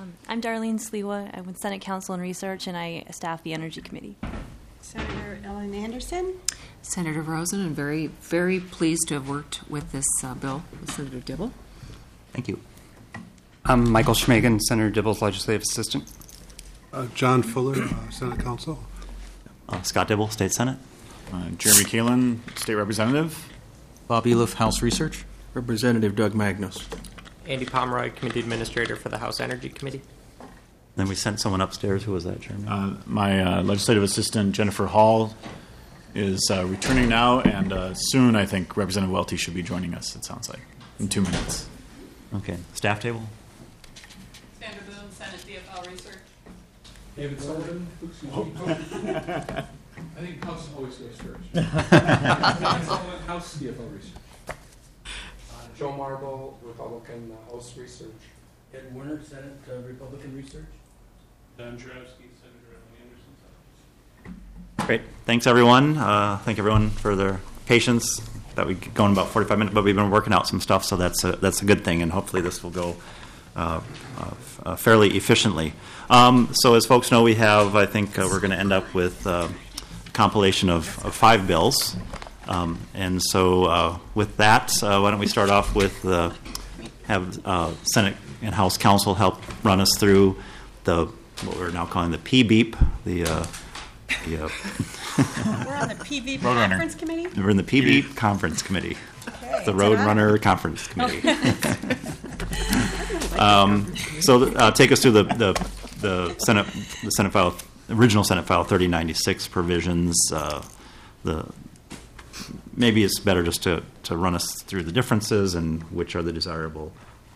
I'm Darlene Sliwa. I'm with Senate Council on Research, and I staff the Energy Committee. Senator Ellen Anderson. Senator Rosen, and very, very pleased to have worked with this bill with Senator Dibble. Thank you. I'm Michael Schmagen, Senator Dibble's legislative assistant. John Fuller, Senate Counsel. Scott Dibble, State Senate. Jeremy Keelan, State Representative. Bob Eliff, House Research. Representative Doug Magnus. Andy Pomeroy, Committee Administrator for the House Energy Committee. Then we sent someone upstairs. Who was that, Jeremy? My legislative assistant, Jennifer Hall, is returning now, and soon I think Representative Welty should be joining us, it sounds like, in 2 minutes. Okay. Staff table? Sandra Boone, Senate CFL Research. David Sullivan, I think House always goes first. House CFO Research. Joe Marble, Republican House Research. Ed Werner, Senate Republican Research. Don Jarowski, Senator Ellen Anderson. Great. Thanks, everyone. Thank everyone for their patience. That we going about 45 minutes, but we've been working out some stuff, so that's a good thing, and hopefully this will go fairly efficiently. So as folks know, we have, I think we're going to end up with a compilation of 5 bills. And so with that, why don't we start off with have Senate and House Counsel help run us through what we're now calling the PBEEP, We're on the PBEEP Conference Committee? We're in the PBEEP Conference Committee. Okay. The Roadrunner Conference Committee. So take us through the Senate file, original Senate file 3096 provisions. Maybe it's better just to run us through the differences and which is the desirable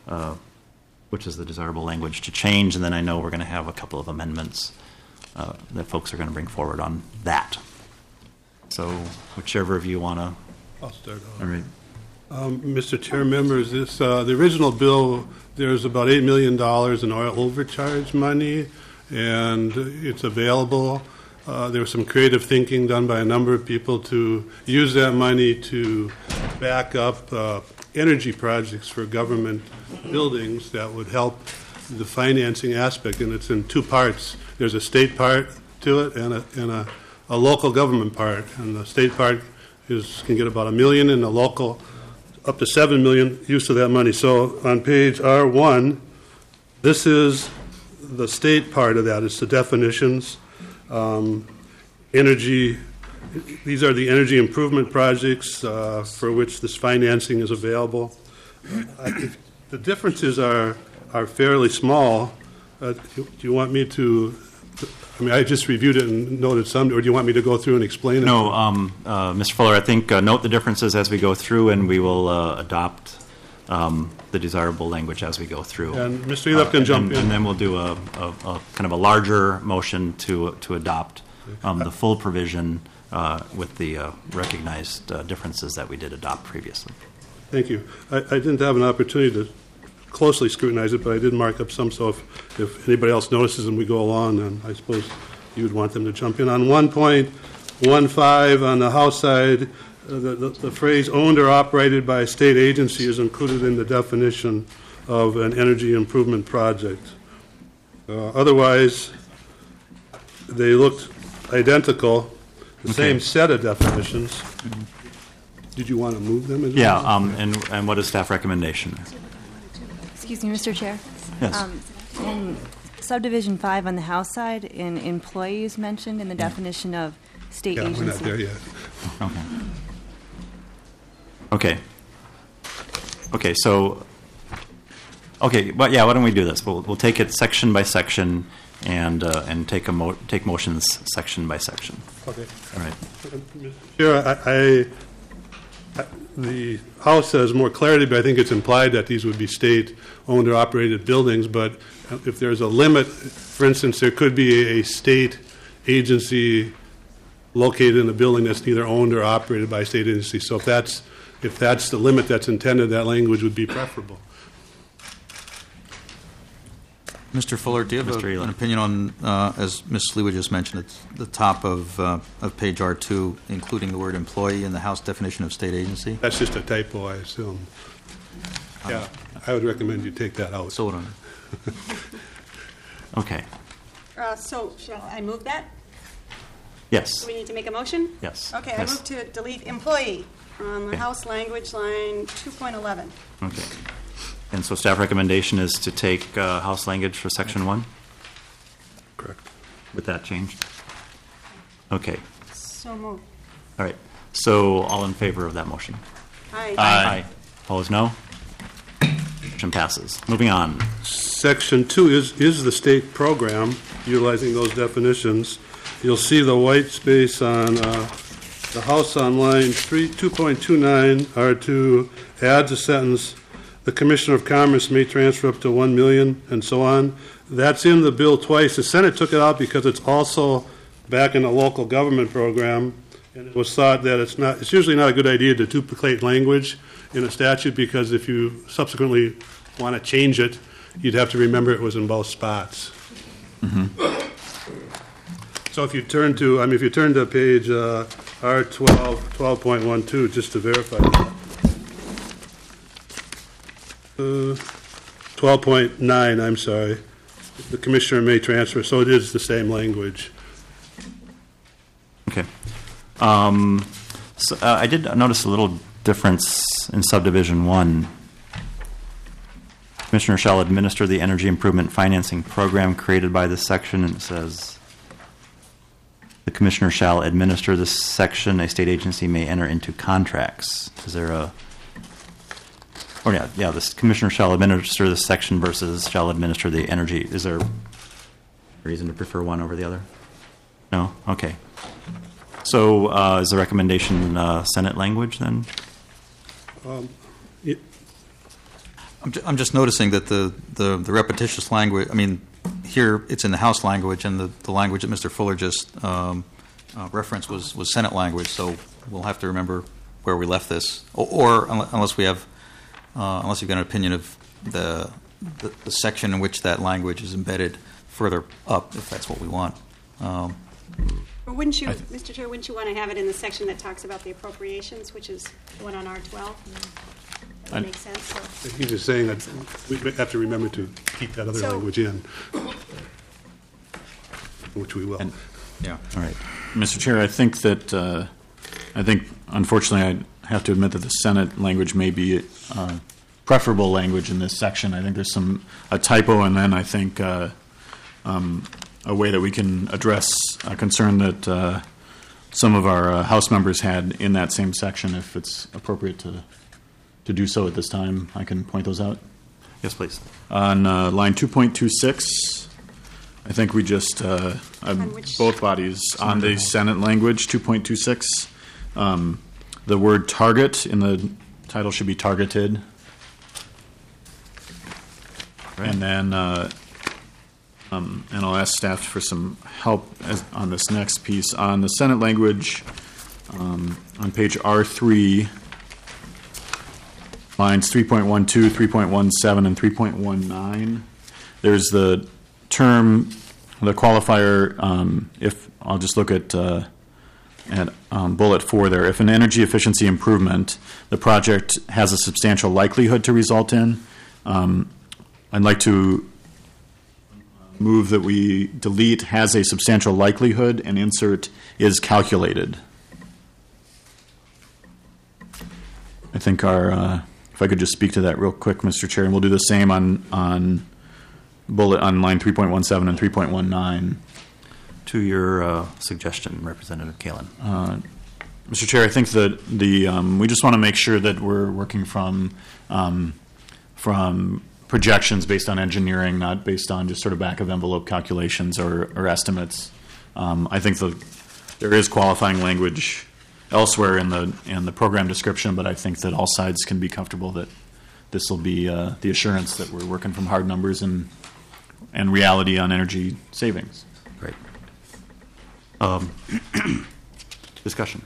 language to change, and then I know we're going to have a couple of amendments that folks are going to bring forward on that. So whichever of you want to. I'll start off. All right. Mr. Chair, members, the original bill, there's about $8 million in oil overcharge money, and it's available. There was some creative thinking done by a number of people to use that money to back up energy projects for government buildings that would help the financing aspect, and it's in 2 parts. There's a state part to it and a local government part, and the state part can get about $1 million, and the local up to $7 million use of that money. So on page R1, this is the state part of that. It's the definitions. Energy. These are the energy improvement projects for which this financing is available. The differences are fairly small. Do you want me to? I mean, I just reviewed it and noted some, or do you want me to go through and explain it? No, Mr. Fuller, I think note the differences as we go through, and we will adopt the desirable language as we go through. And Mr. Eliff can jump in. And then we'll do a kind of a larger motion to adopt the full provision with the recognized differences that we did adopt previously. Thank you. I didn't have an opportunity to closely scrutinize it, but I did mark up some, so if anybody else notices and we go along, then I suppose you would want them to jump in. On 1.15 on the House side, the phrase owned or operated by a state agency is included in the definition of an energy improvement project. Otherwise, they looked identical, the same set of definitions. Did you want to move them? Yeah, and what is staff recommendation? Excuse me, Mr. Chair. Yes. In subdivision 5 on the House side, in employees mentioned in the definition of state agency. We're not there yet. Okay. So. Okay. Well, yeah. Why don't we do this? We'll take it section by section and take motions section by section. Okay. All right. Sure. The House has more clarity, but I think it's implied that these would be state-owned or operated buildings. But if there's a limit, for instance, there could be a state agency located in a building that's neither owned or operated by a state agency. So if that's the limit that's intended, that language would be preferable. Mr. Fuller, do you have an opinion on, as Ms. Sliwa just mentioned, it's the top of page R2, including the word employee in the House definition of state agency? That's just a typo, I assume. Yeah, I would recommend you take that out. So would I. Okay. So shall I move that? Yes. Do we need to make a motion? Yes. Okay, I Yes. move to delete employee on the Okay. House language line 2.11. Okay. And so staff recommendation is to take House language for section 1? Correct. With that change? Okay. So moved. All right. So all in favor of that motion? Aye. Opposed, no? Motion passes. Moving on. Section 2 is the state program, utilizing those definitions. You'll see the white space on the House on line 2.29 R2 adds a sentence, the Commissioner of Commerce may transfer up to $1 million, and so on. That's in the bill twice. The Senate took it out because it's also back in the local government program, and it was thought that it's usually not a good idea to duplicate language in a statute, because if you subsequently want to change it, you'd have to remember it was in both spots. So if you turn to page R12, 12.12, just to verify that. 12.9, I'm sorry. The Commissioner may transfer, so it is the same language. Okay. So, I did notice a little difference in subdivision 1. Commissioner shall administer the energy improvement financing program created by this section, and it says the Commissioner shall administer this section. A state agency may enter into contracts. Is there a... Oh, yeah, this Commissioner shall administer this section versus shall administer the energy. Is there a reason to prefer one over the other? No? Okay. So is the recommendation Senate language then? I'm just noticing that the repetitious language, I mean, here it's in the House language, and the language that Mr. Fuller just referenced was Senate language, so we'll have to remember where we left this, or unless we have, unless you've got an opinion of the section in which that language is embedded further up, if that's what we want. Or wouldn't you, Mr. Chair, wouldn't you want to have it in the section that talks about the appropriations, which is the one on R12? That makes sense. So. He's just saying that we have to remember to keep that other language in, which we will. Yeah. All right. Mr. Chair, I think that, unfortunately, I have to admit that the Senate language may be preferable language in this section. I think there's a typo, and then I think a way that we can address a concern that some of our House members had in that same section, if it's appropriate to do so at this time. I can point those out. Yes, please. On line 2.26, I think we just, both bodies, on the Senate language, 2.26, the word target in the title should be targeted. Right. And then, and I'll ask staff for some help on this next piece. On the Senate language, on page R3, lines 3.12, 3.17, and 3.19, there's the term, the qualifier, if I'll just look at bullet 4 there. If an energy efficiency improvement the project has a substantial likelihood to result in, I'd like to move that we delete has a substantial likelihood and insert is calculated. I think if I could just speak to that real quick, Mr. Chair, and we'll do the same on bullet on line 3.17 and 3.19. To your suggestion, Representative Kalin. Mr. Chair, I think that we just want to make sure that we're working from projections based on engineering, not based on just sort of back of envelope calculations or estimates. I think there is qualifying language elsewhere in the program description, but I think that all sides can be comfortable that this will be the assurance that we're working from hard numbers and reality on energy savings. Great. Discussion.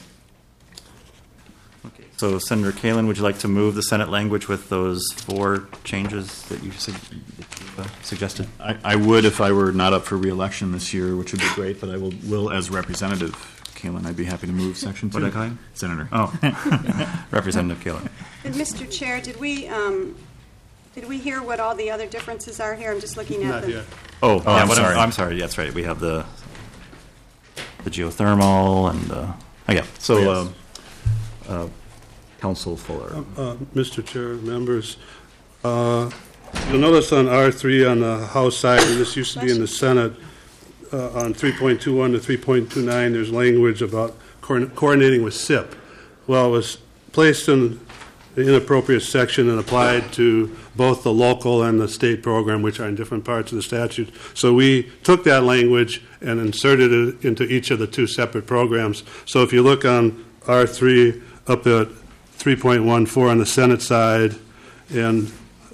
Okay. So, Senator Kalin, would you like to move the Senate language with those 4 changes that you suggested? I would if I were not up for re-election this year, which would be great, but I will as Representative Kalin, I'd be happy to move Section 2. What did I call you? Senator. Oh. Representative Kalin. And Mr. Chair, did we Did we hear what all the other differences are here? I'm just looking at Not them. yet. Oh, Yeah, I'm but sorry. I'm sorry. That's right. We have the geothermal and yeah. So, Council Fuller. Mr. Chair, members, you'll notice on R3 on the House side, and this used to be in the Senate, on 3.21 to 3.29, there's language about coordinating with SIP. Well, it was placed in the inappropriate section and applied to both the local and the state program, which are in different parts of the statute. So we took that language and inserted it into each of the two separate programs. So if you look on R3 up at 3.14 on the Senate side and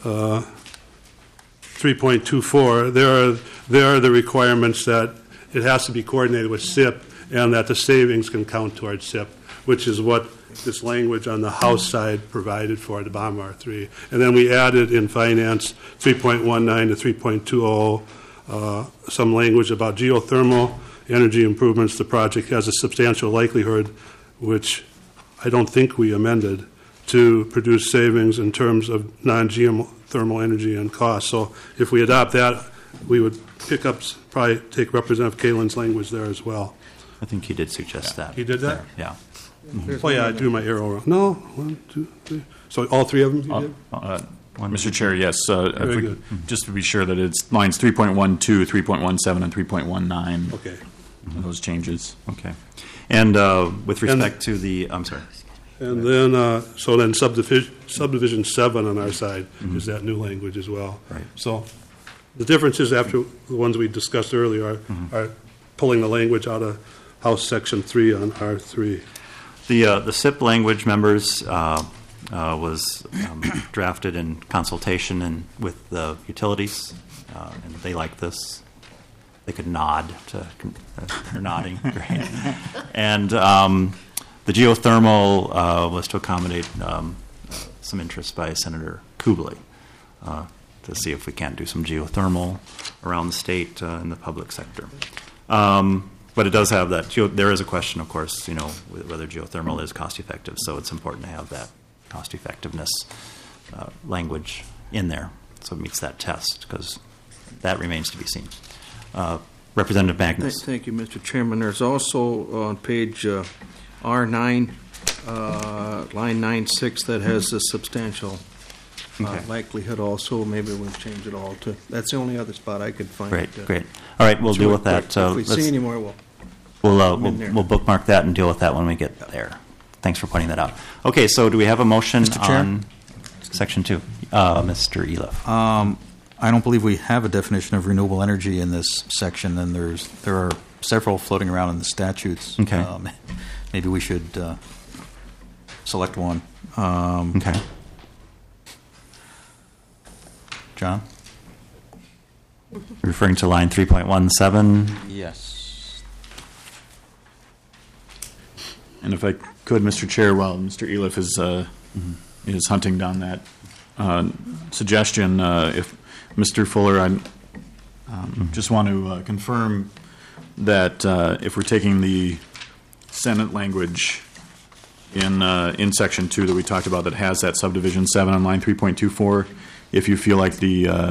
3.24, there are the requirements that it has to be coordinated with SIP and that the savings can count towards SIP, which is what this language on the House side provided for the bottom R3. And then we added in finance 3.19 to 3.20 some language about geothermal energy improvements. The project has a substantial likelihood, which I don't think we amended, to produce savings in terms of non-geothermal energy and cost. So if we adopt that, we would pick up, probably take Representative Kalin's language there as well. I think he did suggest that. He did that? Yeah. Oh, yeah, I drew my arrow around. No, 1, 2, 3. So all three of them you did? Mr. Chair, yes. Very good. Just to be sure that it's lines 3.12, 3.17, and 3.19. Okay. Those changes. Okay. And with respect to the, I'm sorry. And then, so then subdivision 7 on our side is that new language as well. Right. So the differences after the ones we discussed earlier are pulling the language out of House Section 3 on R3. The SIP language, members, was drafted in consultation and with the utilities, and they like this. They could nod to, they're nodding. Great. And the geothermal was to accommodate some interest by Senator Kublai to see if we can't do some geothermal around the state in the public sector. But it does have that. There is a question, of course, whether geothermal is cost effective. So it's important to have that cost effectiveness language in there, so it meets that test, because that remains to be seen. Representative Magnus. Thank you, Mr. Chairman. There's also on page R9, line 9.6, that has a substantial likelihood also. Maybe we'll change it all to, that's the only other spot I could find. Great. All right, we'll deal with that. If we see any more, we'll bookmark that and deal with that when we get there. Thanks for pointing that out. Okay, so do we have a motion on Section 2? Mr. Eliff. I don't believe we have a definition of renewable energy in this section, and there are several floating around in the statutes. Okay. Maybe we should select one. Okay. John? Referring to line 3.17? Yes. And if I could, Mr. Chair, while Mr. Eliff is hunting down that suggestion, if Mr. Fuller, I just want to confirm that if we're taking the Senate language in Section 2 that we talked about that has that subdivision 7 on line 3.24, if you feel like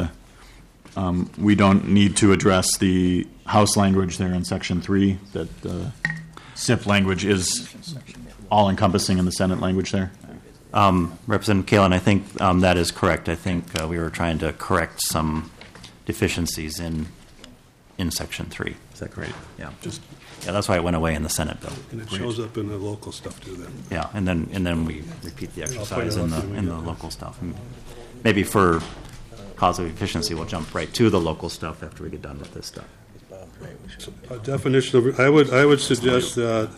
we don't need to address the House language there in Section 3, that the SIP language is all-encompassing in the Senate language there? Representative Kalin, I think that is correct. I think we were trying to correct some deficiencies in Section 3. Is that correct? Yeah. That's why it went away in the Senate bill. And it shows up in the local stuff too then. Yeah, and then we repeat the exercise in the local stuff. And maybe for cause of efficiency, we'll jump right to the local stuff after we get done with this stuff. A definition of, I would suggest that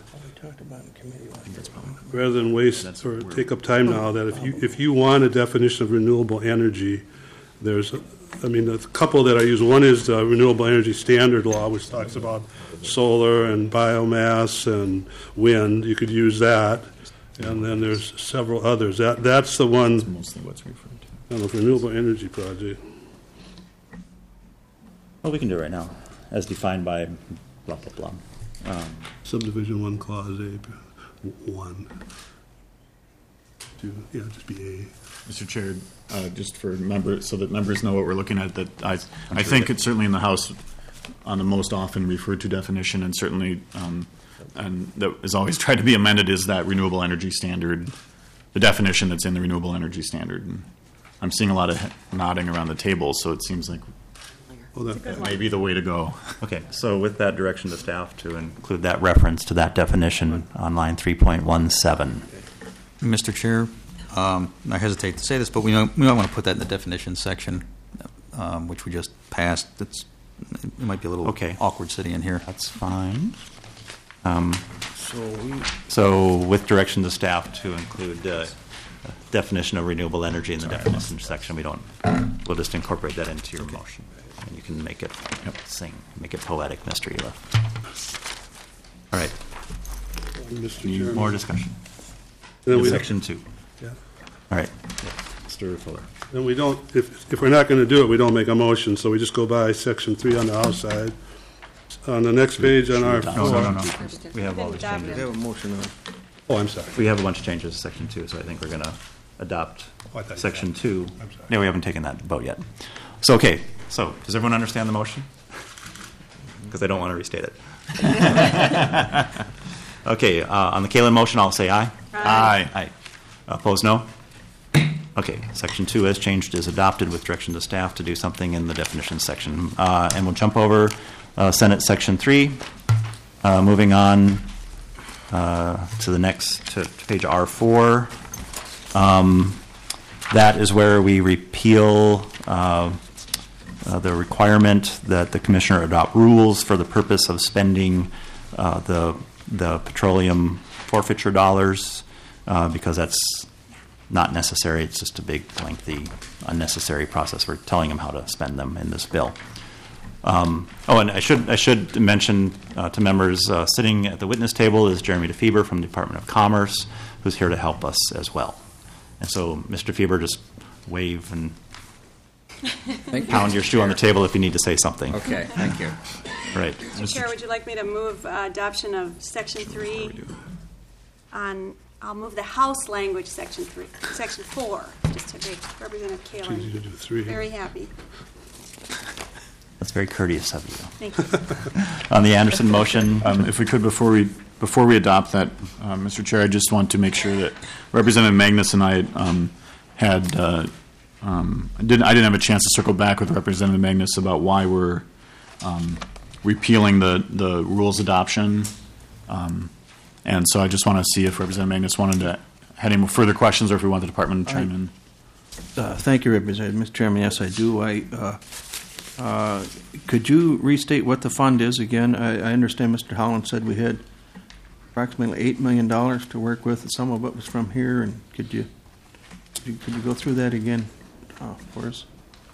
rather than waste or take up time now, that if you want a definition of renewable energy, there's a couple that I use. One is the Renewable Energy Standard Law, which talks about solar and biomass and wind. You could use that. And then there's several others. That's the one. That's mostly what's referred to. The Renewable Energy Project. Well, we can do it right now, as defined by blah, blah, blah. Subdivision 1, Clause A, 1. just be A. Mr. Chair, just for members, so that members know what we're looking at, that I think it's certainly in the House on the most often referred to definition, and certainly, and that is always tried to be amended, is that renewable energy standard, the definition that's in the renewable energy standard. And I'm seeing a lot of nodding around the table, so it seems like that may be the way to go. Okay, so with that direction to staff to include that reference to that definition on line 3.17. Mr. Chair, I hesitate to say this, but we might want to put that in the definition section, which we just passed. It might be a little awkward sitting in here. That's fine. So with direction to staff to include definition of renewable energy in the definition section, we'll just incorporate that into your motion. And you can make it sing, make it poetic, Mr. Eliff. All right. Mr. More discussion. Section 2. Yeah. All right. Mr. Fuller. And we don't, if we're not going to do it, we don't make a motion, so we just go by Section 3 on the House side. On the next page on our floor. No. We have all the changes. We have a motion on. Oh, I'm sorry. We have a bunch of changes to Section 2, so I think we're going to adopt Section 2. No, we haven't taken that vote yet. So, okay. So, does everyone understand the motion? Because I don't want to restate it. Okay. On the Kalin motion, I'll say aye. Aye. Opposed, no? Okay. Section 2 as changed is adopted with direction to staff to do something in the definition section. And we'll jump over Senate Section 3. Moving on to the next, to page R4. That is where we repeal the requirement that the commissioner adopt rules for the purpose of spending the petroleum forfeiture dollars, because that's not necessary. It's just a big, lengthy, unnecessary process. We're telling them how to spend them in this bill. And I should mention to members sitting at the witness table is Jeremy DeFeber from the Department of Commerce, who's here to help us as well. And so, Mr. DeFeber, just wave and pound your shoe on the table if you need to say something. Okay, thank you. Right. Mr. Chair, would you like me to move adoption of Section 3 on, I'll move the House language, Section 4, just to make Representative Kalin very happy. That's very courteous of you. Thank you. On the Anderson motion, if we could, before we adopt that, Mr. Chair, I just want to make sure that Representative Magnus and I I didn't have a chance to circle back with Representative Magnus about why we're repealing the rules adoption, and so I just want to see if Representative Magnus had any further questions, or if we want the department to chime in. Thank you, Representative. Mr. Chairman, yes, I do. Could you restate what the fund is again? I understand Mr. Holland said we had approximately $8 million to work with, and some of it was from here. And could you go through that again for us?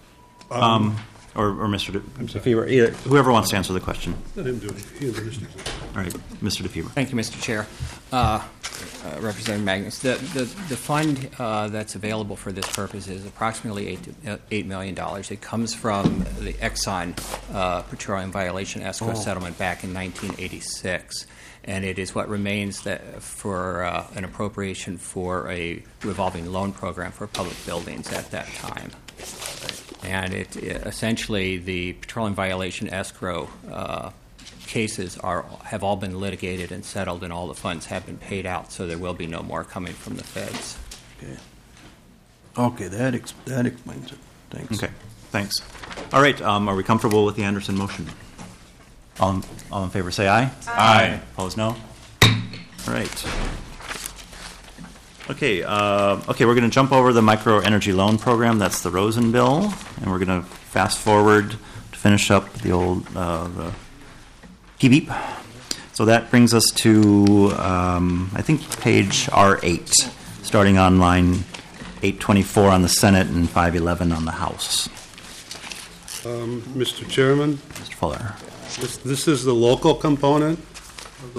Or Mr. DeFeber, whoever wants to answer the question. Let him do it. He understands it. All right, Mr. DeFeber. Thank you, Mr. Chair. Representative Magnus, the fund that's available for this purpose is approximately $8 million. It comes from the Exxon petroleum violation escrow settlement back in 1986, and it is what remains for an appropriation for a revolving loan program for public buildings at that time. And essentially the petroleum violation escrow cases have all been litigated and settled, and all the funds have been paid out, so there will be no more coming from the feds. Okay, that explains it. Thanks. Okay, thanks. All right, are we comfortable with the Anderson motion? All in favor say aye. Aye. Opposed, no? All right. Okay, we're going to jump over the micro energy loan program. That's the Rosen bill, and we're going to fast forward to finish up the old the PBEEP. So that brings us to I think page R8, starting on line 824 on the Senate and 511 on the House. Mr. Chairman, Mr. Fuller. This is the local component of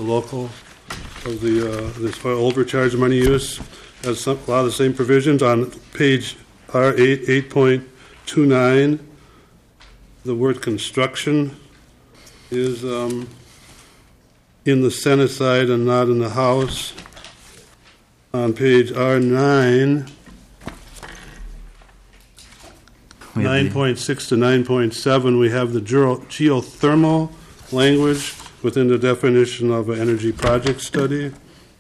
this oil overcharge money use. Has a lot of the same provisions on page R8, 8.29. The word construction is in the Senate side and not in the House. On page R9, We have the- 9.6 to 9.7, we have the geothermal language within the definition of an energy project study.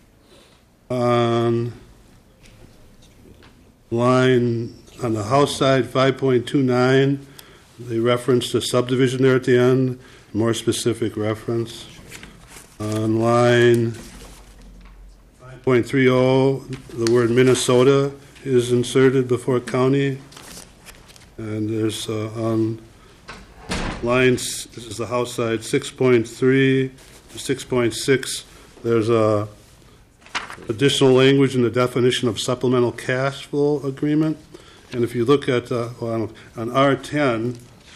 On line, on the house side, 5.29, they reference the subdivision there at the end, more specific reference. On line 5.30, the word Minnesota is inserted before county. And there's on lines, this is the house side, 6.3 to 6.6, there's additional language in the definition of supplemental cash flow agreement. And if you look at, on R10,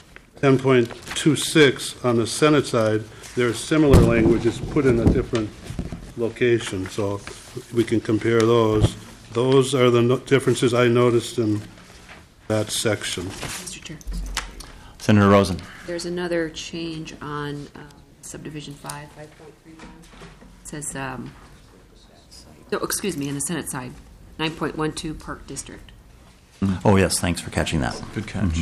10.26, on the Senate side, there's similar language, it's put in a different location, so we can compare those. Those are the differences I noticed in that section. Mr. Chair. Senator Rosen. There's another change on subdivision 5.31. It says, excuse me, in the Senate side, 9.12 Park District. Oh, yes, thanks for catching that. Good catch.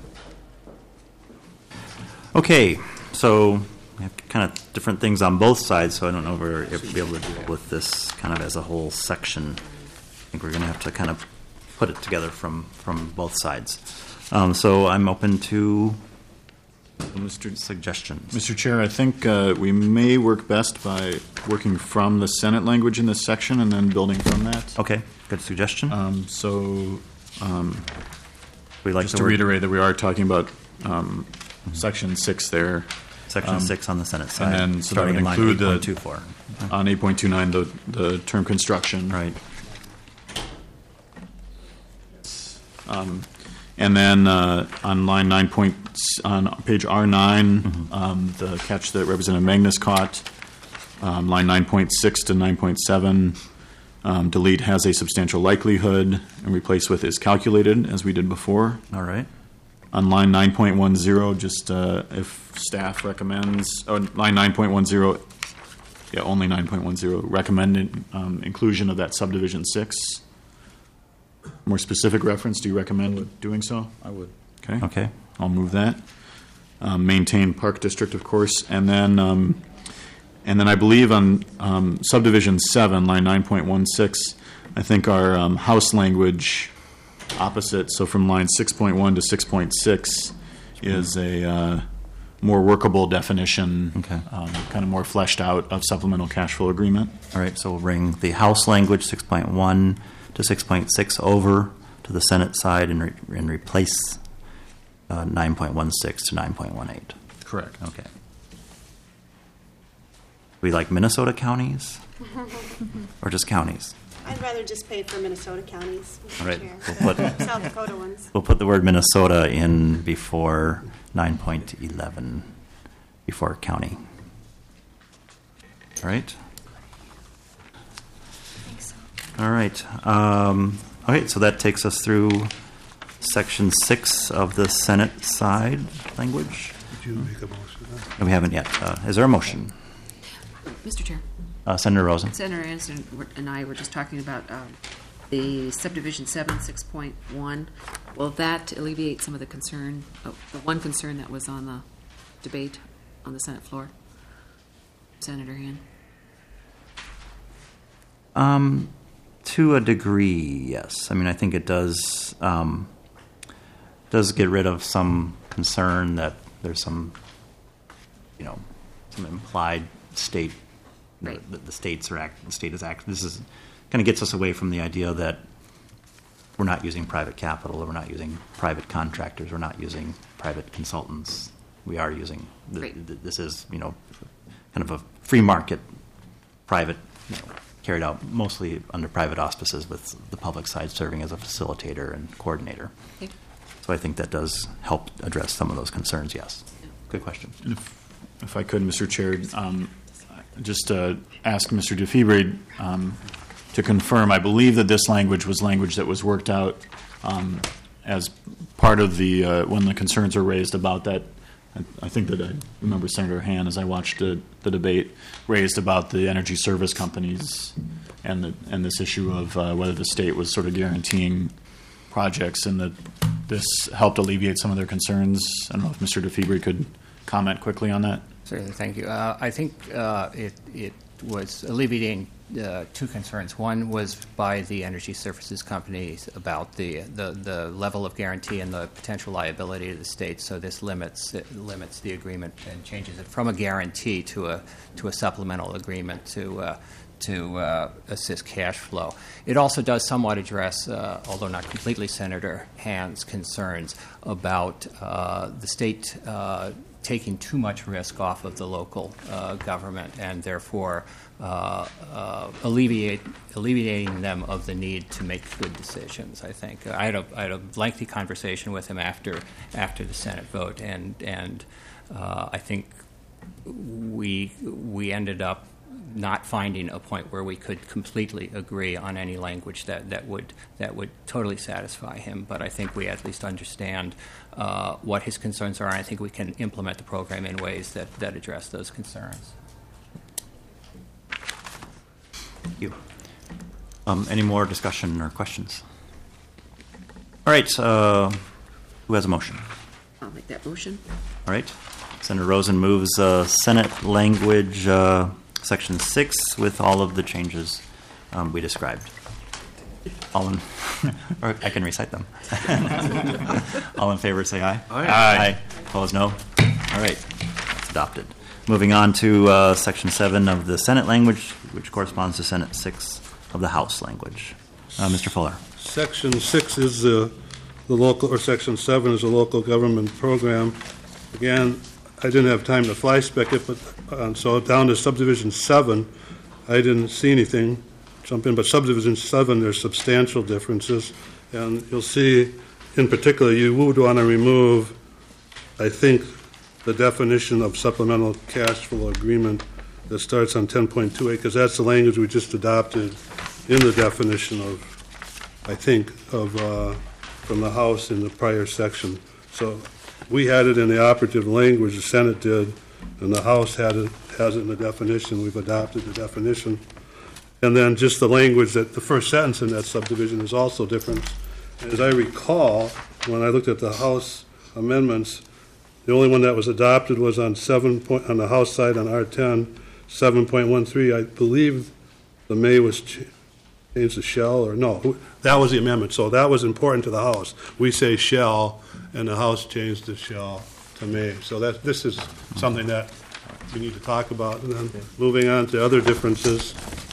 Okay, so we have kind of different things on both sides, so I don't know if we're able to deal with this kind of as a whole section. I think we're going to have to kind of put it together from both sides. So I'm open to suggestions. Mr. Chair, I think we may work best by working from the Senate language in this section and then building from that. Okay, good suggestion. We like just to reiterate that we are talking about Section 6 there. Section 6 on the Senate side. And then so that would include on 8.29 the term construction. Right. And then on line 9 on page R9, the catch that Representative Magnus caught, line 9.6 to 9.7, delete has a substantial likelihood and replace with is calculated, as we did before. All right. On line 9.10, just if staff recommends, line 9.10, only 9.10, recommended inclusion of that subdivision 6. More specific reference, do you recommend doing so? I would. Okay. I'll move that. Maintain Park District, of course, and then I believe on subdivision 7, line 9.16, I think our house language opposite, so from line 6.1 to 6.6 is a more workable definition, kind of more fleshed out of supplemental cash flow agreement. All right, so we'll bring the house language 6.1 to 6.6 over to the Senate side and replace 9.16 to 9.18. Correct. Okay. We like Minnesota counties or just counties? I'd rather just pay for Minnesota counties. All right. We'll put South Dakota ones. We'll put the word Minnesota in before 9.11, before county. All right. All right. Okay, so that takes us through section 6 of the Senate side language. Did you make a motion? No, we haven't yet. Is there a motion? Mr. Chair. Senator Rosen. Senator Anderson and I were just talking about the subdivision 7, 6.1. Will that alleviate some of the concern, the one concern that was on the debate on the Senate floor? Senator Hand? To a degree, yes. I mean, I think it does get rid of some concern that there's some implied state. Right. The state is acting. This is kind of gets us away from the idea that we're not using private capital, or we're not using private contractors, we're not using private consultants. We are using this is kind of a free market, private, carried out mostly under private auspices, with the public side serving as a facilitator and coordinator. Okay. So I think that does help address some of those concerns. Yes. Good question. If I could, Mr. Chair, just ask Mr. DeFibre to confirm. I believe that this language was language that was worked out as part of the when the concerns were raised about that I think that I remember Senator Han, as I watched the debate, raised about the energy service companies and this issue of whether the state was sort of guaranteeing projects, and that this helped alleviate some of their concerns. I don't know if Mr. DeFebre could comment quickly on that. Certainly, thank you. I think it was alleviating two concerns. One was by the energy services companies about the level of guarantee and the potential liability of the state. So this limits the agreement and changes it from a guarantee to a supplemental agreement to assist cash flow. It also does somewhat address, although not completely, Senator Han's concerns about the state taking too much risk off of the local government, and therefore alleviating them of the need to make good decisions. I think I had a lengthy conversation with him after the Senate vote, and I think we ended up not finding a point where we could completely agree on any language that would totally satisfy him. But I think we at least understand what his concerns are, and I think we can implement the program in ways that address those concerns. Thank you. Any more discussion or questions? All right. Who has a motion? I'll make that motion. All right. Senator Rosen moves Senate language, Section 6, with all of the changes we described. All in, or I can recite them. All in favor, say aye. Aye. Aye. Opposed, no. All right. That's adopted. Moving on to Section 7 of the Senate language, which corresponds to Senate 6 of the House language. Mr. Fuller. Section 6 is the local, or Section 7 is a local government program. Again, I didn't have time to fly spec it, but so down to subdivision 7, I didn't see anything jump in, but subdivision 7, there's substantial differences, and you'll see, in particular, you would want to remove, I think, the definition of supplemental cash flow agreement that starts on 10.28, because that's the language we just adopted in the definition of, I think, of from the House in the prior section. So we had it in the operative language, the Senate did, and the House has it in the definition. We've adopted the definition. And then just the language that the first sentence in that subdivision is also different. As I recall, when I looked at the House amendments, the only one that was adopted was on on the House side on R10, 7.13. I believe the May was changed to shall, or no, that was the amendment. So that was important to the House. We say shall, and the House changed the shall to may. So this is something that we need to talk about. And then moving on to other differences.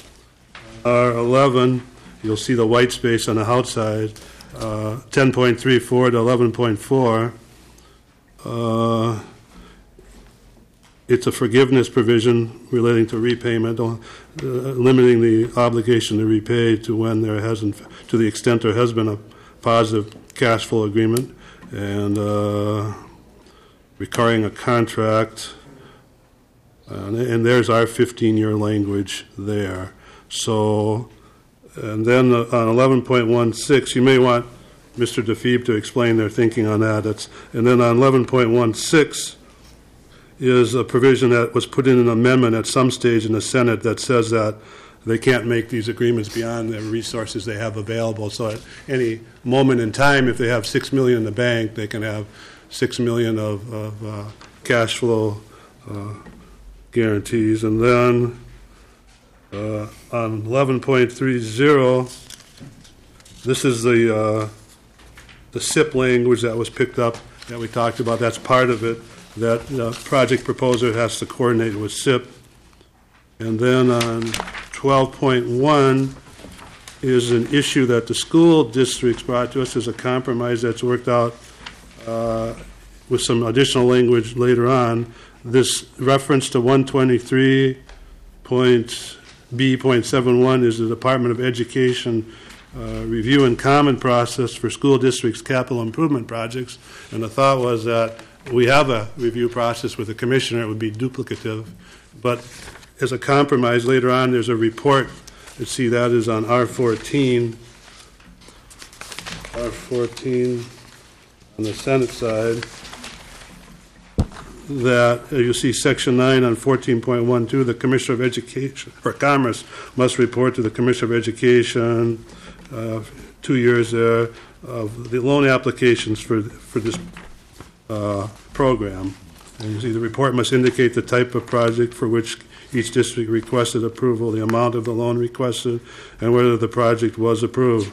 R11, you'll see the white space on the House side, 10.34 to 11.4. It's a forgiveness provision relating to repayment, limiting the obligation to repay to when there hasn't, to the extent there has been a positive cash flow agreement, and requiring a contract. And there's our 15-year language there. So, and then on 11.16, you may want Mr. DeFebre to explain their thinking on that. And then on 11.16 is a provision that was put in an amendment at some stage in the Senate that says that they can't make these agreements beyond the resources they have available. So at any moment in time, if they have $6 million in the bank, they can have $6 million of cash flow guarantees. And then on 11.30, this is the SIP language that was picked up that we talked about. That's part of it, that the project proposer has to coordinate with SIP. And then on 12.1 is an issue that the school districts brought to us as a compromise that's worked out with some additional language later on. This reference to 123.B.71 is the Department of Education review and comment process for school districts' capital improvement projects. And the thought was that we have a review process with the commissioner. It would be duplicative. But as a compromise later on, there's a report. Let's see, that is on R14. R14 on the Senate side. that, you see Section 9 on 14.12, the Commissioner of Education, or Commerce, must report to the Commissioner of Education 2 years there of the loan applications for this program. And you see the report must indicate the type of project for which each district requested approval, the amount of the loan requested, and whether the project was approved.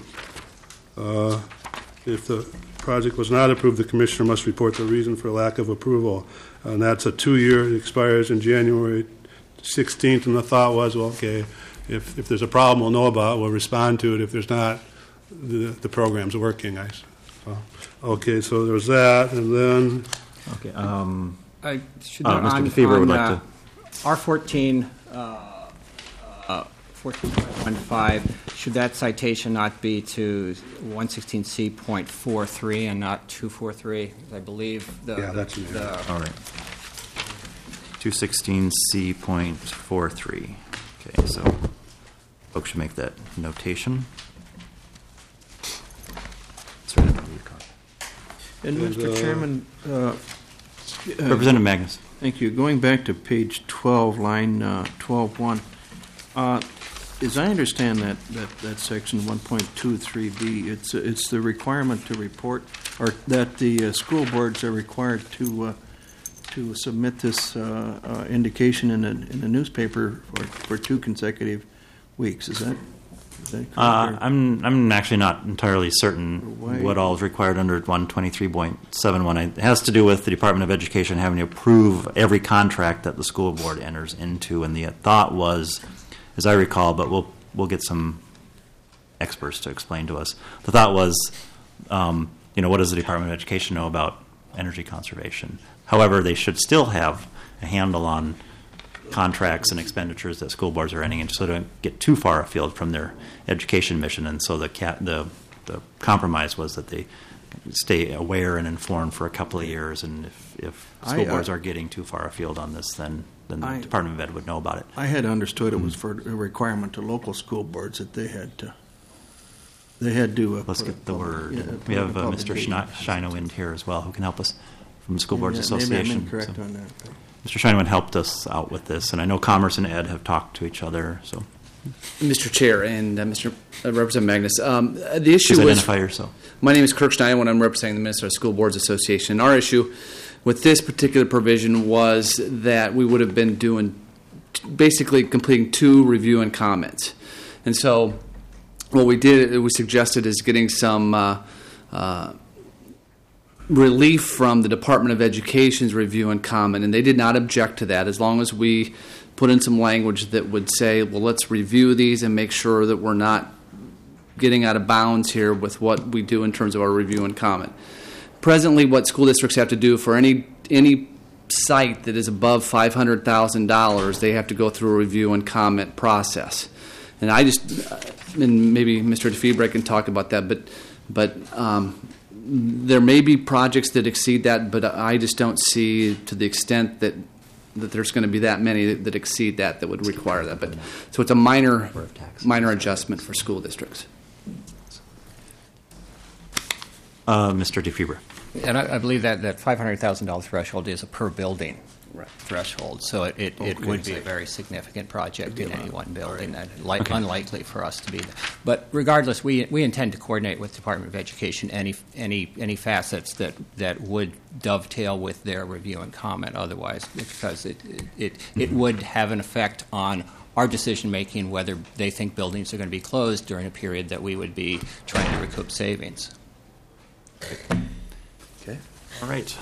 If the project was not approved, the Commissioner must report the reason for lack of approval. And that's a 2-year, it expires in January 16th, and the thought was, well, okay, if there's a problem, we'll know about it, we'll respond to it. If there's not, the program's working. Okay, so there's that, and then... Okay. Mr. DeFever would like to... R14, 14.15, should that citation not be to 116C.43 and not 243? I believe that's all right. 216C.43. Okay, so folks should make that notation. That's right. And Mr. Chairman, Representative Magnus. Thank you. Going back to page 12, line 12.1, as I understand that section 1.23B, it's the requirement to report, or that the school boards are required to submit this indication in the newspaper for 2 consecutive weeks. Is that correct? I'm actually not entirely certain what all is required under 123.71. It has to do with the Department of Education having to approve every contract that the school board enters into, and the thought was, as I recall, but we'll get some experts to explain to us. The thought was, what does the Department of Education know about energy conservation? However, they should still have a handle on contracts and expenditures that school boards are entering into, so they don't get too far afield from their education mission. And so the compromise was that they stay aware and informed for a couple of years, and if school boards are getting too far afield on this, then the Department of Ed would know about it. I had understood it was for a requirement to local school boards that they had to. Let's get the word. We have Mr. Scheinewind here as well, who can help us from the School Boards Association. Maybe I'm incorrect on that. Mr. Scheinewind helped us out with this, and I know Commerce and Ed have talked to each other. So, Mr. Chair and Mr. Representative Magnus, the issue was... Identify yourself. My name is Kirk Scheinewind. I'm representing the Minnesota School Boards Association. Our issue with this particular provision was that we would have been basically completing 2 review and comments. And so what we suggested is getting some relief from the Department of Education's review and comment, and they did not object to that as long as we put in some language that would say, well, let's review these and make sure that we're not getting out of bounds here with what we do in terms of our review and comment. Presently, what school districts have to do for any site that is above $500,000, they have to go through a review and comment process. And and maybe Mr. DeFever can talk about that, but there may be projects that exceed that, but I just don't see to the extent that there's going to be that many that exceed that would require that. But so it's a minor adjustment for school districts. Mr. DeFever. And I believe that $500,000 threshold is a per building threshold, so it would be a very significant project in any one building, and unlikely for us to be there. But regardless, we intend to coordinate with the Department of Education any facets that would dovetail with their review and comment otherwise, because it would have an effect on our decision-making whether they think buildings are going to be closed during a period that we would be trying to recoup savings. Okay. All right.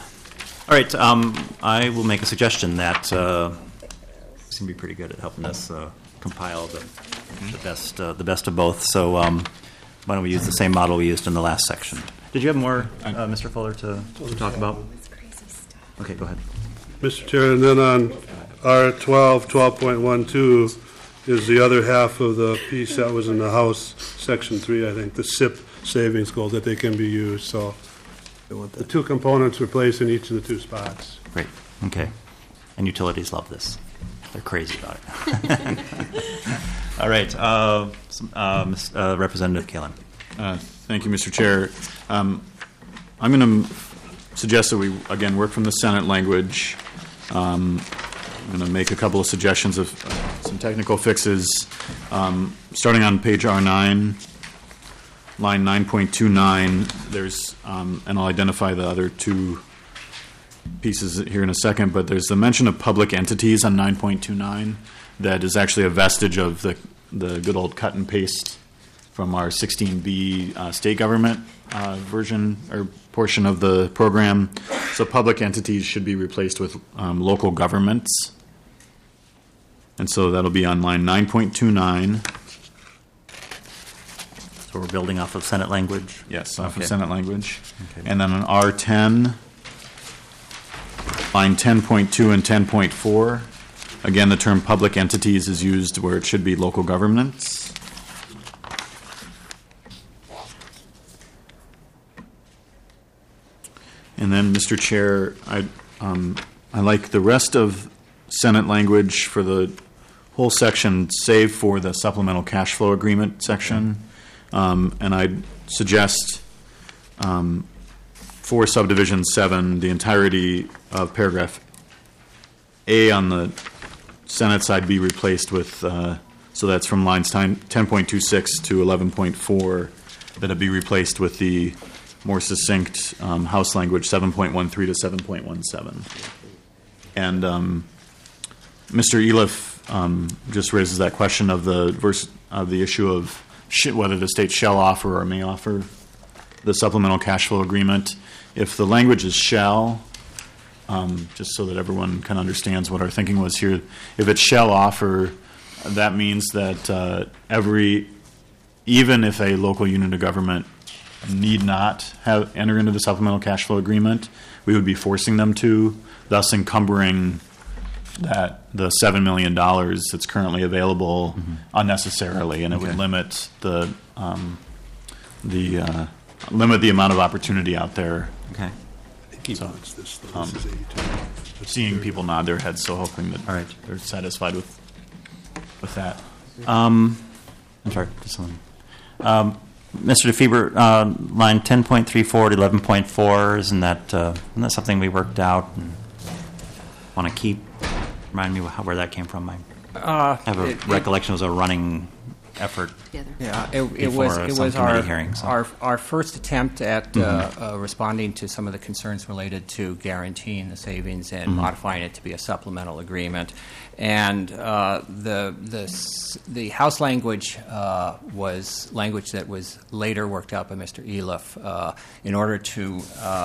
I will make a suggestion that seems to be pretty good at helping us compile the best of both. So why don't we use the same model we used in the last section? Did you have more, Mr. Fuller, to talk about? Okay, go ahead. Mr. Chair, and then on R12, 12.12 is the other half of the piece that was in the House, Section 3, I think, the SIP savings goals that they can be used. So the 2 components were placed in each of the 2 spots. Great. Okay. And utilities love this. They're crazy about it. All right. Representative Kalin. Thank you, Mr. Chair. I'm going to suggest that we, again, work from the Senate language. I'm going to make a couple of suggestions of some technical fixes. Starting on page R9, line 9.29, there's, and I'll identify the other two pieces here in a second, but there's the mention of public entities on 9.29 that is actually a vestige of the good old cut and paste from our 16B state government version or portion of the program. So public entities should be replaced with local governments. And so that'll be on line 9.29. So we're building off of Senate language? Yes, off Okay. of Senate language. Okay. And then on R10, line 10.2 and 10.4, again, the term public entities is used where it should be local governments. And then, Mr. Chair, I like the rest of Senate language for the whole section, save for the supplemental cash flow agreement section. And I'd suggest for subdivision 7, the entirety of paragraph A on the Senate side be replaced with, so that's from lines 10.26 to 11.4, that it be replaced with the more succinct House language 7.13 to 7.17. And Mr. Eliff just raises that question of the issue of whether the state shall offer or may offer the supplemental cash flow agreement. If the language is shall, just so that everyone kind of understands what our thinking was here, if it shall offer, that means that even if a local unit of government need not enter into the supplemental cash flow agreement, we would be forcing them to, thus encumbering the $7 million that's currently available unnecessarily, and it would limit the amount of opportunity out there. Okay. So, seeing people nod their heads, so hoping that they're satisfied with that. I'm sorry, just one. Mr. DeFeber, line 10.34 to 11.4, isn't that something we worked out and want to keep? Remind me where that came from. I have a recollection it was a running effort. Yeah, it was our first attempt at responding to some of the concerns related to guaranteeing the savings and modifying it to be a supplemental agreement. And the House language was language that was later worked out by Mr. Eliff in order to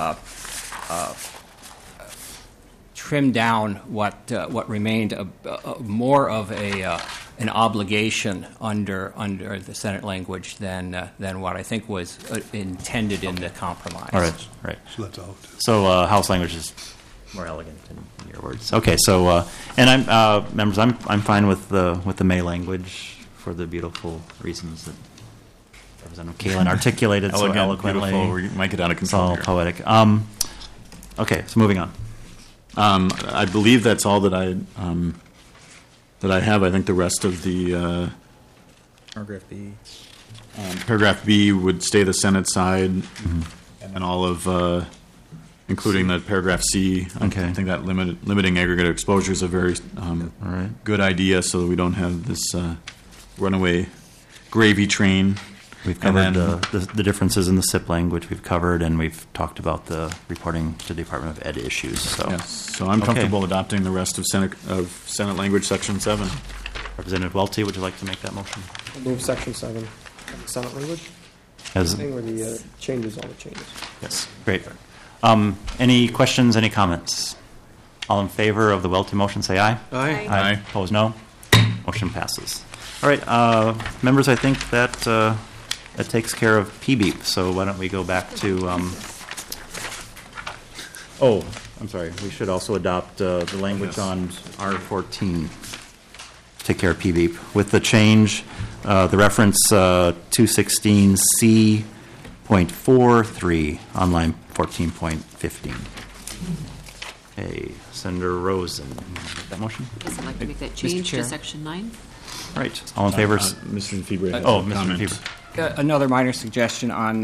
trim down what remained more of an obligation under the Senate language than what I think was intended in the compromise. All right. So that's out. So House language is more elegant in your words. Okay. So and I'm members, I'm fine with the May language for the beautiful reasons that Representative Kalin articulated so eloquently. Beautiful. We might get out of control. It's all poetic. Okay. So moving on. I believe that's all that I have. I think the rest of the Paragraph B. Paragraph B would stay the Senate side, and then all of, including the paragraph C. Okay. I think that limiting aggregate exposure is a very good idea, so that we don't have this runaway gravy train. We've covered the differences in the SIP language. We've covered, and we've talked about the reporting to the Department of Ed issues. So, yes. So I'm comfortable adopting the rest of Senate language, Section 7. Representative Welty, would you like to make that motion? I'll move Section 7 of the Senate language. Where the changes, all the changes. Yes, great. Any questions, any comments? All in favor of the Welty motion, say aye. Aye. Aye. Opposed, no. Motion passes. All right, members, I think that takes care of PBEEP. So why don't we go back to... I'm sorry. We should also adopt the language on R14. Take care of PBEEP. With the change, the reference 216C.43 on line 14.15. Okay, Senator Rosen. Make that motion? Yes, I'd like to make that change to Section 9. Right. All in favor? Mr. Feber. Mr. Feber. Another minor suggestion on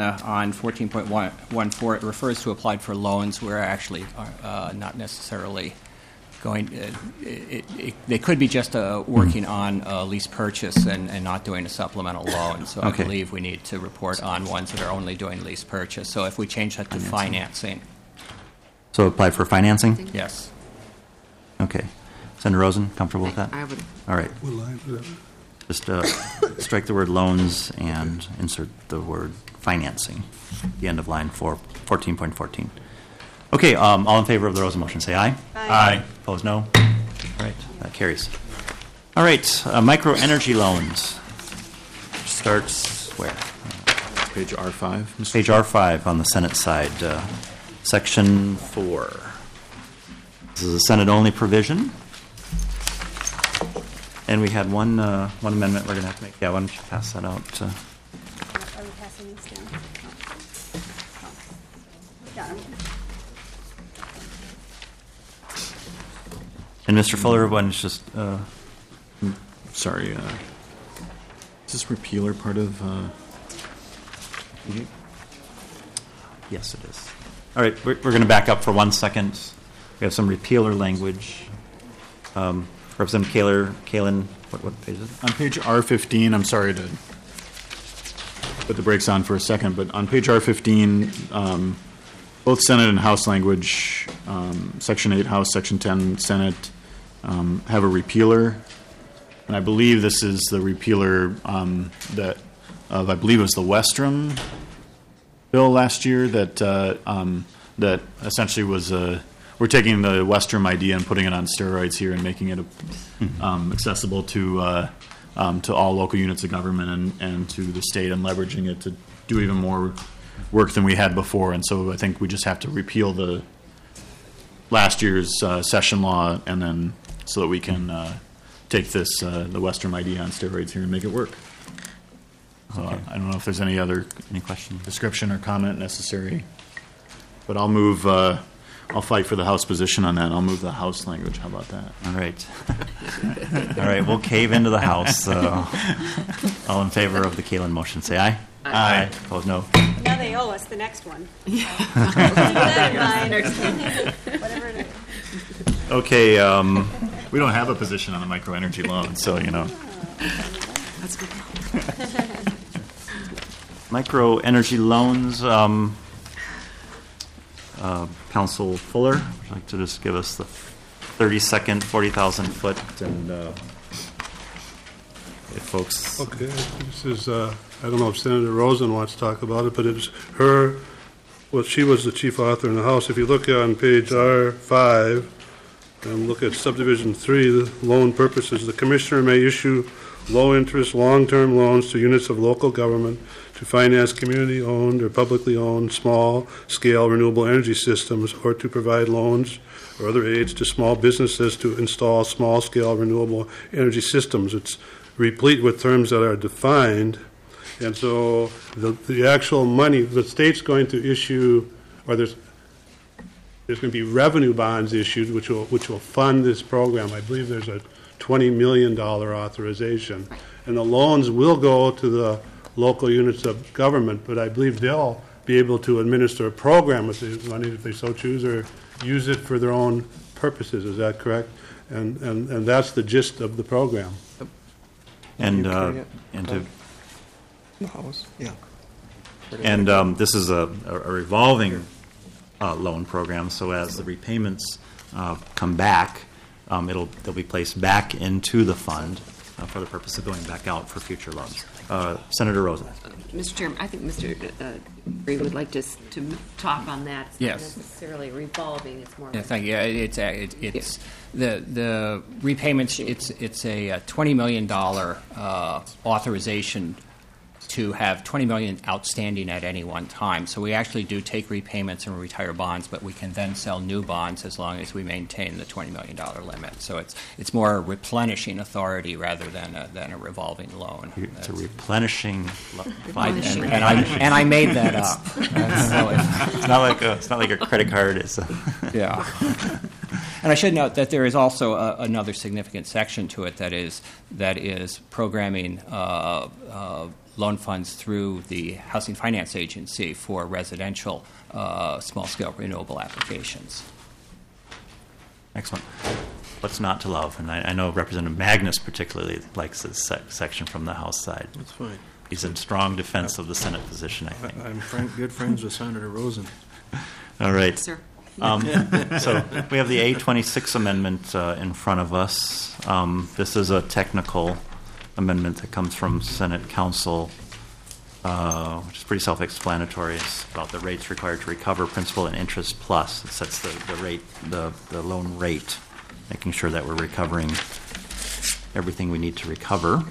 14.14, it refers to applied for loans where actually not necessarily going. They could be just working on a lease purchase and not doing a supplemental loan. So Okay. I believe we need to report on ones that are only doing lease purchase. So if we change that to financing, So apply for financing? yes. Okay. Senator Rosen, comfortable with that? I would. All right. What line was that? Just strike the word loans and insert the word financing at the end of line 14.14. Okay, all in favor of the Rosen motion, say aye. Aye. Opposed, no? All right, that carries. All right, micro-energy loans. Starts where? Page R5. Mr. Page R5 on the Senate side, Section 4. This is a Senate-only provision. And we had one amendment we're going to have to make. Yeah, why don't you pass that out? Are we passing these down? Got 'em. And Mr. Fuller, why don't you just... Sorry. Is this repealer part of... Yes, it is. All right, we're going to back up for 1 second. We have some repealer language. Representative Kalin, what page is it? On page R15, I'm sorry to put the brakes on for a second, but on page R15, both Senate and House language, Section 8 House, Section 10 Senate, have a repealer. And I believe this is the repealer that I believe it was the Westrom bill last year that essentially was we're taking the Westrom idea and putting it on steroids here and making it accessible to all local units of government and to the state and leveraging it to do even more work than we had before. And so I think we just have to repeal the last year's session law and then so that we can take this the Westrom idea on steroids here and make it work. So Okay. I don't know if there's any other questions, description or comment necessary, but I'll move. I'll fight for the House position on that. I'll move the House language. How about that? All right. All right, we'll cave into the House. All in favor of the Kalin motion, say aye. Aye. Opposed, no. Now they owe us the next one. Keep that in mind. Whatever it is. Okay. We don't have a position on the microenergy loan, so you know. That's good. Micro energy loans. Council Fuller, would you like to just give us the 30-second, 40,000 foot, and if folks. Okay, this is, I don't know if Senator Rosen wants to talk about it, but it's her, well, she was the chief author in the House. If you look on page R5 and look at subdivision 3, the loan purposes, the commissioner may issue low-interest, long-term loans to units of local government to finance community-owned or publicly owned small-scale renewable energy systems or to provide loans or other aids to small businesses to install small-scale renewable energy systems. It's replete with terms that are defined, and so the actual money, the state's going to issue, or there's going to be revenue bonds issued which will fund this program. I believe there's a $20 million authorization. And the loans will go to the local units of government, but I believe they'll be able to administer a program with the money if they so choose or use it for their own purposes. Is that correct? And that's the gist of the program. And The House, yeah. And this is a revolving loan program, so as the repayments come back, they'll be placed back into the fund for the purpose of going back out for future loans. Senator Rosen. Mr. Chairman, I think Mr. Bree would like to talk on that. It's Yes. not necessarily revolving. It's more. Yeah, thank you. It's the repayments. It's a $20 million authorization to have $20 million outstanding at any one time. So we actually do take repayments and retire bonds, but we can then sell new bonds as long as we maintain the $20 million limit. So it's more a replenishing authority rather than a revolving loan. It's a replenishing fund. And I made that up. It's not like a credit card. It's yeah. And I should note that there is also another significant section to it that is programming loan funds through the Housing Finance Agency for residential small-scale renewable applications. Excellent. what's not to love? And I know Representative Magnus particularly likes this section from the House side. That's fine. He's in strong defense of the Senate position, I think. I'm good friends with Senator Rosen. All right. Sir. So we have the A26 amendment in front of us. This is a technical amendment that comes from Senate Council, which is pretty self-explanatory. It's about the rates required to recover principal and interest plus. It sets the rate, the loan rate, making sure that we're recovering everything we need to recover.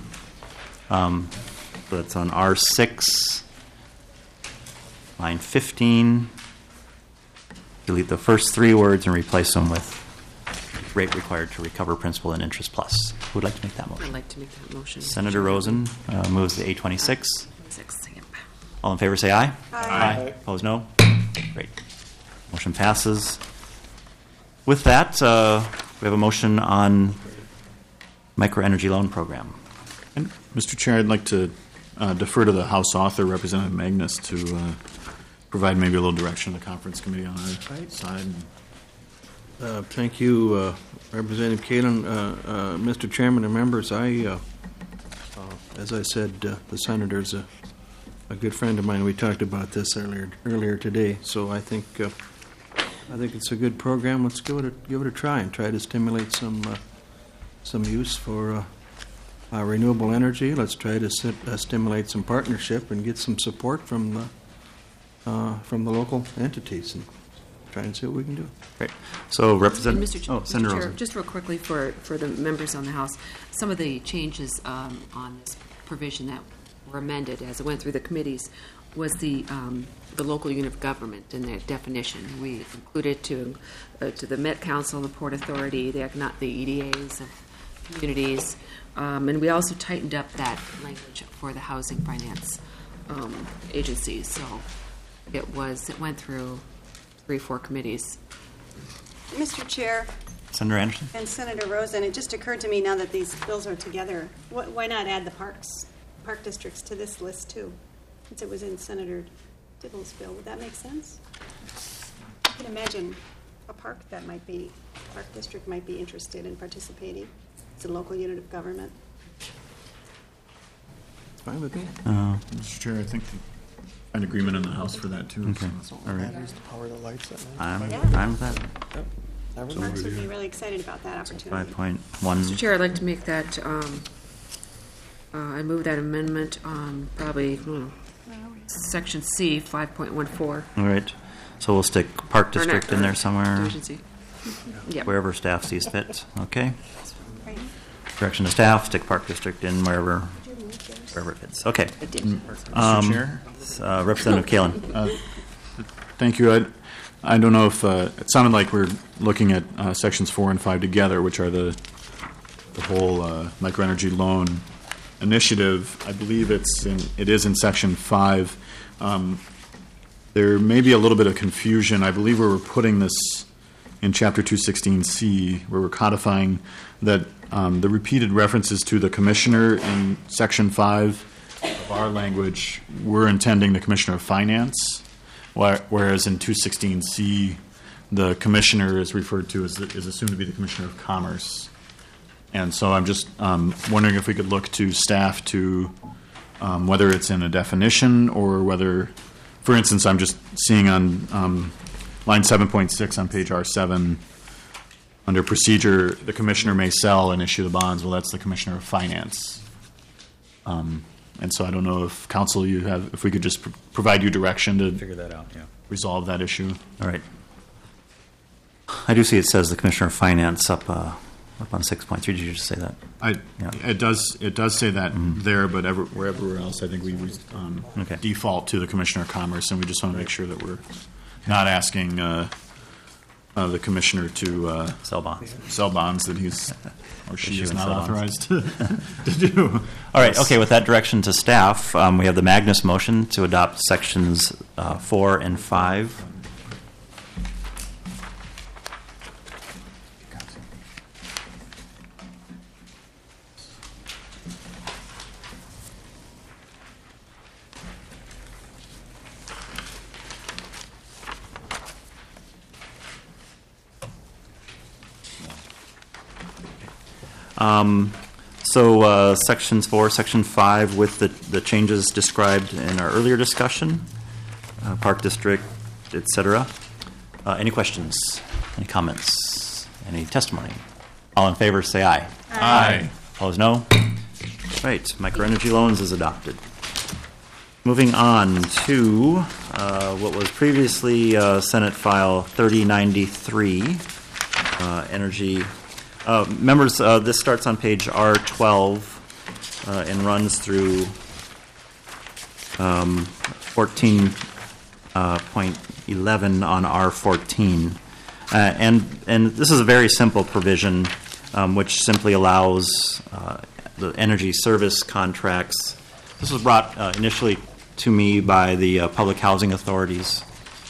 So that's on R6, line 15. Delete the first 3 words and replace them with rate required to recover principal and interest plus. Who would like to make that motion? I'd like to make that motion. Senator Rosen moves the A26. Yep. All in favor say aye. Aye. Opposed, no. Great. Motion passes. With that, we have a motion on microenergy loan program. And Mr. Chair, I'd like to defer to the House author, Representative Magnus, to provide maybe a little direction to the conference committee on our side. Thank you, Representative Kalin. Mr. Chairman and members, as I said, the senator's a good friend of mine. We talked about this earlier today, so I think it's a good program. Let's give it a try and try to stimulate some use for renewable energy. Let's try to stimulate some partnership and get some support from the local entities and try and see what we can do. Great. So, Senator Mr. Chair, Rosen. just real quickly for the members on the House, some of the changes on this provision that were amended as it went through the committees was the local unit of government and their definition. We included to the Met Council, the Port Authority, the EDAs of communities, and we also tightened up that language for the housing finance agencies. So it went through 3 or 4 committees. Mr. Chair. Senator Anderson. And Senator Rosen, it just occurred to me now that these bills are together, why not add the park districts to this list too, since it was in Senator Dibble's bill? Would that make sense? I can imagine a park district might be interested in participating. It's a local unit of government. It's fine with me. Mr. Chair, I think an agreement in the House for that too. Okay. So. All right. Power the lights at I'm night. fine with that. Parks would be really excited about that opportunity. 5.1. Mr. Chair, I'd like to make that, I move that amendment on probably Section C, 5.14. All right. So we'll stick Park District in there somewhere. Division C. Yep. Wherever staff sees fit. Okay. Direction to staff, stick Park District in wherever it fits. Okay. Mr. Chair? Representative Kalin. Thank you. I don't know if it sounded like we're looking at sections 4 and 5 together, which are the whole microenergy loan initiative. I believe it is in section 5. There may be a little bit of confusion. I believe where we're putting this in chapter 216C, where we're codifying that the repeated references to the commissioner in section 5 of our language, we're intending the commissioner of finance. Whereas in 216C, the commissioner is referred to is assumed to be the commissioner of commerce. And so I'm just wondering if we could look to staff to whether it's in a definition or whether, for instance, I'm just seeing on line 7.6 on page R7, under procedure, the commissioner may sell and issue the bonds. Well, that's the commissioner of finance. And so I don't know if council if we could just provide you direction to Figure that out, yeah. resolve that issue. All right. I do see it says the Commissioner of Finance up on 6.3. Did you just say that? It does say that there, but wherever else, I think we default to the Commissioner of Commerce, and we just want to make sure that we're not asking the commissioner to sell bonds that he's or she is not authorized to do. All right. Okay. With that direction to staff, we have the Magnus motion to adopt sections 4 and 5. So sections 4, section 5 with the changes described in our earlier discussion, Park District, etc. Any questions? Any comments? Any testimony? All in favor say aye. Aye. Opposed, no? Right, microenergy loans is adopted. Moving on to what was previously Senate File 3093, energy. Members, this starts on page R12 and runs through 14.11 on R14. And this is a very simple provision which simply allows the energy service contracts. This was brought initially to me by the public housing authorities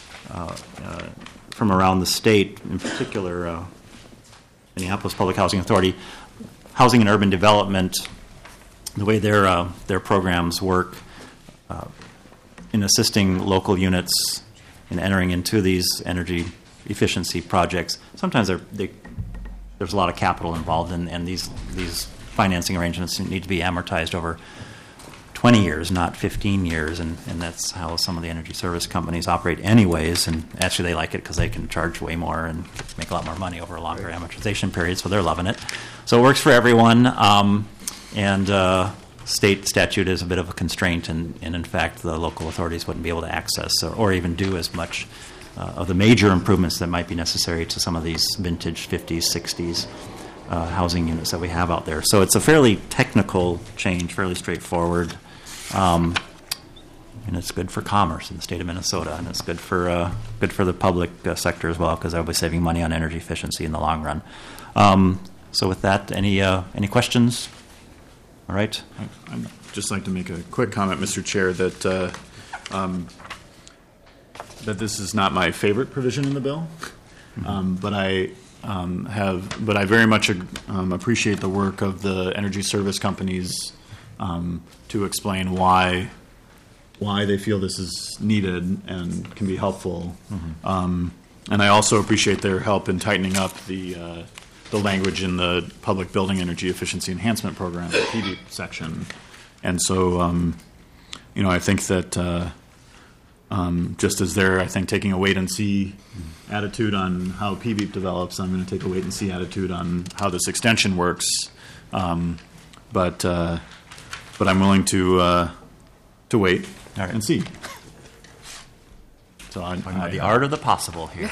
from around the state, in particular Minneapolis Public Housing Authority. Housing and Urban Development, the way their programs work in assisting local units in entering into these energy efficiency projects, sometimes there's a lot of capital involved, and these financing arrangements need to be amortized over 20 years, not 15 years, and that's how some of the energy service companies operate anyways, and actually they like it because they can charge way more and make a lot more money over a longer amortization period, so they're loving it. So it works for everyone, and state statute is a bit of a constraint, and in fact the local authorities wouldn't be able to access or even do as much of the major improvements that might be necessary to some of these vintage 50s, 60s housing units that we have out there. So it's a fairly technical change, fairly straightforward. And it's good for commerce in the state of Minnesota, and it's good for the public sector as well, because they'll be saving money on energy efficiency in the long run. So with that, any questions? All right. I'd just like to make a quick comment, Mr. Chair, that this is not my favorite provision in the bill, but I very much appreciate the work of the energy service companies to explain why they feel this is needed and can be helpful. And I also appreciate their help in tightening up the language in the Public Building Energy Efficiency Enhancement Program, the PBEP section. And so, I think that just as they're, taking a wait-and-see attitude on how PBEP develops, I'm going to take a wait-and-see attitude on how this extension works. But I'm willing to wait and see. So the art of the possible here.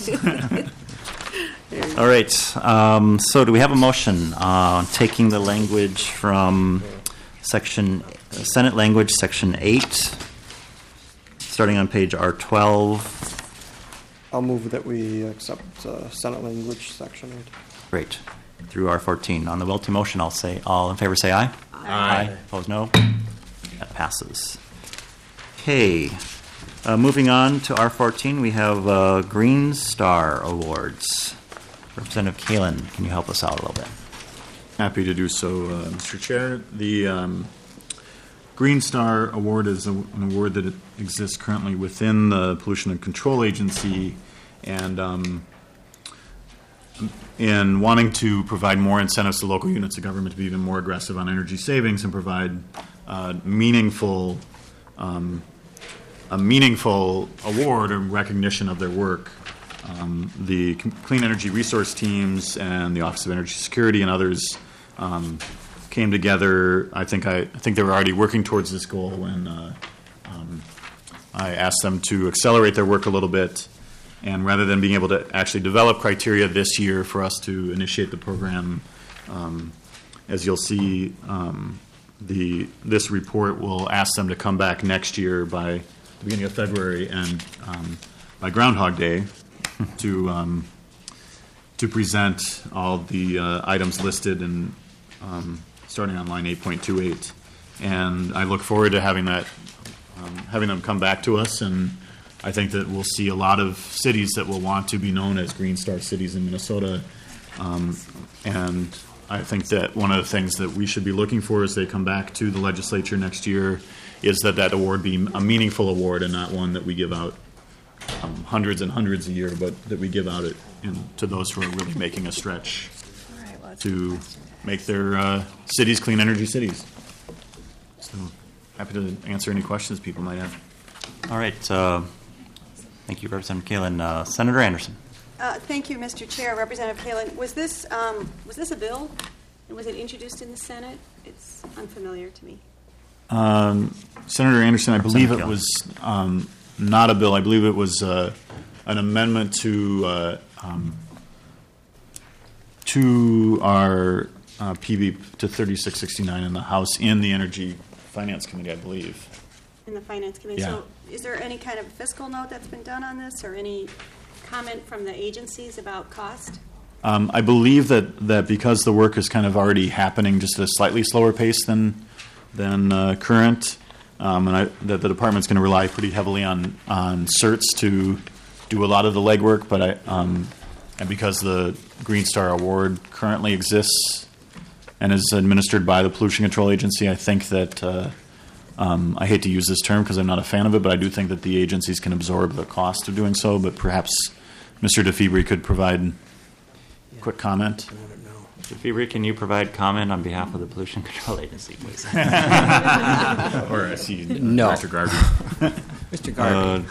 All right. So do we have a motion on taking the language from Senate language, Section 8, starting on page R12? I'll move that we accept Senate language, Section 8. Great. Through R14. On the Welty motion, I'll say all in favor say aye. Aye. Opposed, no. That passes. Okay. Moving on to R14, we have Green Star Awards. Representative Kalin, can you help us out a little bit? Happy to do so, Mr. Chair. The Green Star Award is an award that exists currently within the Pollution and Control Agency, and in wanting to provide more incentives to local units of government to be even more aggressive on energy savings and provide a meaningful award or recognition of their work. The Clean Energy Resource Teams and the Office of Energy Security and others came together. I think they were already working towards this goal when I asked them to accelerate their work a little bit. And rather than being able to actually develop criteria this year for us to initiate the program, as you'll see, this report will ask them to come back next year by the beginning of February and by Groundhog Day to present all the items listed and starting on line 8.28. And I look forward to having them come back to us, and I think that we'll see a lot of cities that will want to be known as Green Star cities in Minnesota. And I think that one of the things that we should be looking for as they come back to the legislature next year is that award be a meaningful award and not one that we give out hundreds and hundreds a year, but that we give out it to those who are really making a stretch. All right, well, to make their cities clean energy cities. So happy to answer any questions people might have. All right. Thank you, Representative Kalin. Senator Anderson. Thank you, Mr. Chair. Representative Kalin, was this a bill? And was it introduced in the Senate? It's unfamiliar to me. Senator Anderson, I believe it was not a bill. I believe it was an amendment to our PB to 3669 in the House in the Energy Finance Committee, I believe. In the Finance Committee. Yeah. So is there any kind of fiscal note that's been done on this, or any comment from the agencies about cost? I believe that because the work is kind of already happening just at a slightly slower pace than current, that the department's going to rely pretty heavily on certs to do a lot of the legwork. But and because the Green Star Award currently exists and is administered by the Pollution Control Agency, I think that I hate to use this term because I'm not a fan of it, but I do think that the agencies can absorb the cost of doing so. But perhaps Mr. DeFebvre could provide quick comment. Mr. DeFebvre, can you provide comment on behalf of the Pollution Control Agency, please? Or I see Dr. Garvey. Mr. Garvey.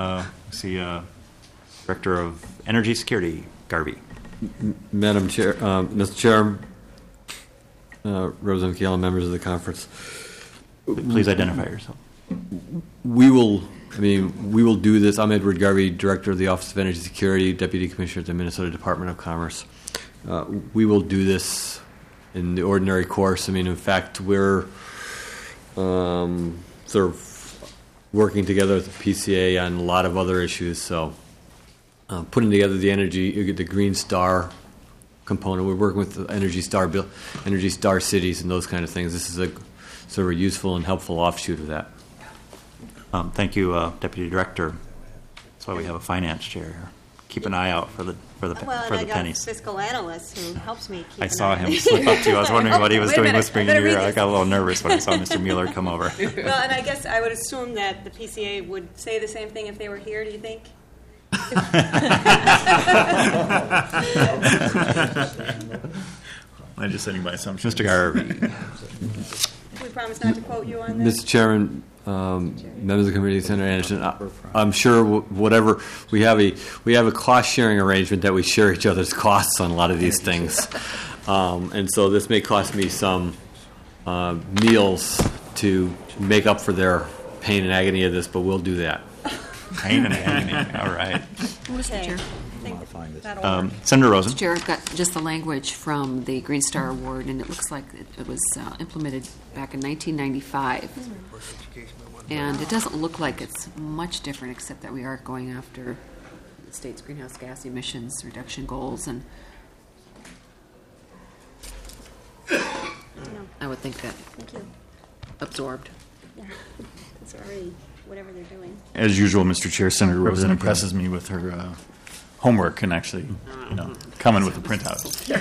Director of Energy Security, Garvey. Madam Chair, Mr. Chair, Representative Kalin, members of the conference. Please identify yourself. We will do this. I'm Edward Garvey, Director of the Office of Energy Security, Deputy Commissioner at the Minnesota Department of Commerce. We will do this in the ordinary course. In fact, we're sort of working together with the PCA on a lot of other issues. So, putting together the Green Star component, we're working with the Energy Star cities and those kind of things. This is a sort of a useful and helpful offshoot of that. Thank you, Deputy Director. That's why we have a finance chair here. Keep an eye out for the pennies. I got a fiscal analyst who helps me keep I an saw eye him on it. slip up to you. I was wondering what he was Wait a doing, minute, whispering I in better your ear. read I this. got a little nervous when I saw Mr. Mueller come over. Well, and I guess I would assume that the PCA would say the same thing if they were here, do you think? I'm just sitting by assumption. Mr. Garvey. We promise not to quote you on this? Mr. Chairman, members of the committee, Senator Anderson, I'm sure whatever we have a cost sharing arrangement that we share each other's costs on a lot of these things, and so this may cost me some meals to make up for their pain and agony of this, but we'll do that. Pain and agony. All right. Mr. Chair. Senator Rosen. Mr. Chair, I've got just the language from the Green Star Award, and it looks like it was implemented back in 1995. And it doesn't look like it's much different, except that we are going after the state's greenhouse gas emissions reduction goals, and I would think that Thank you. absorbed. Yeah, it's already whatever they're doing. As usual, Mr. Chair, Senator Rosen impresses me with her homework and actually, coming with a printout.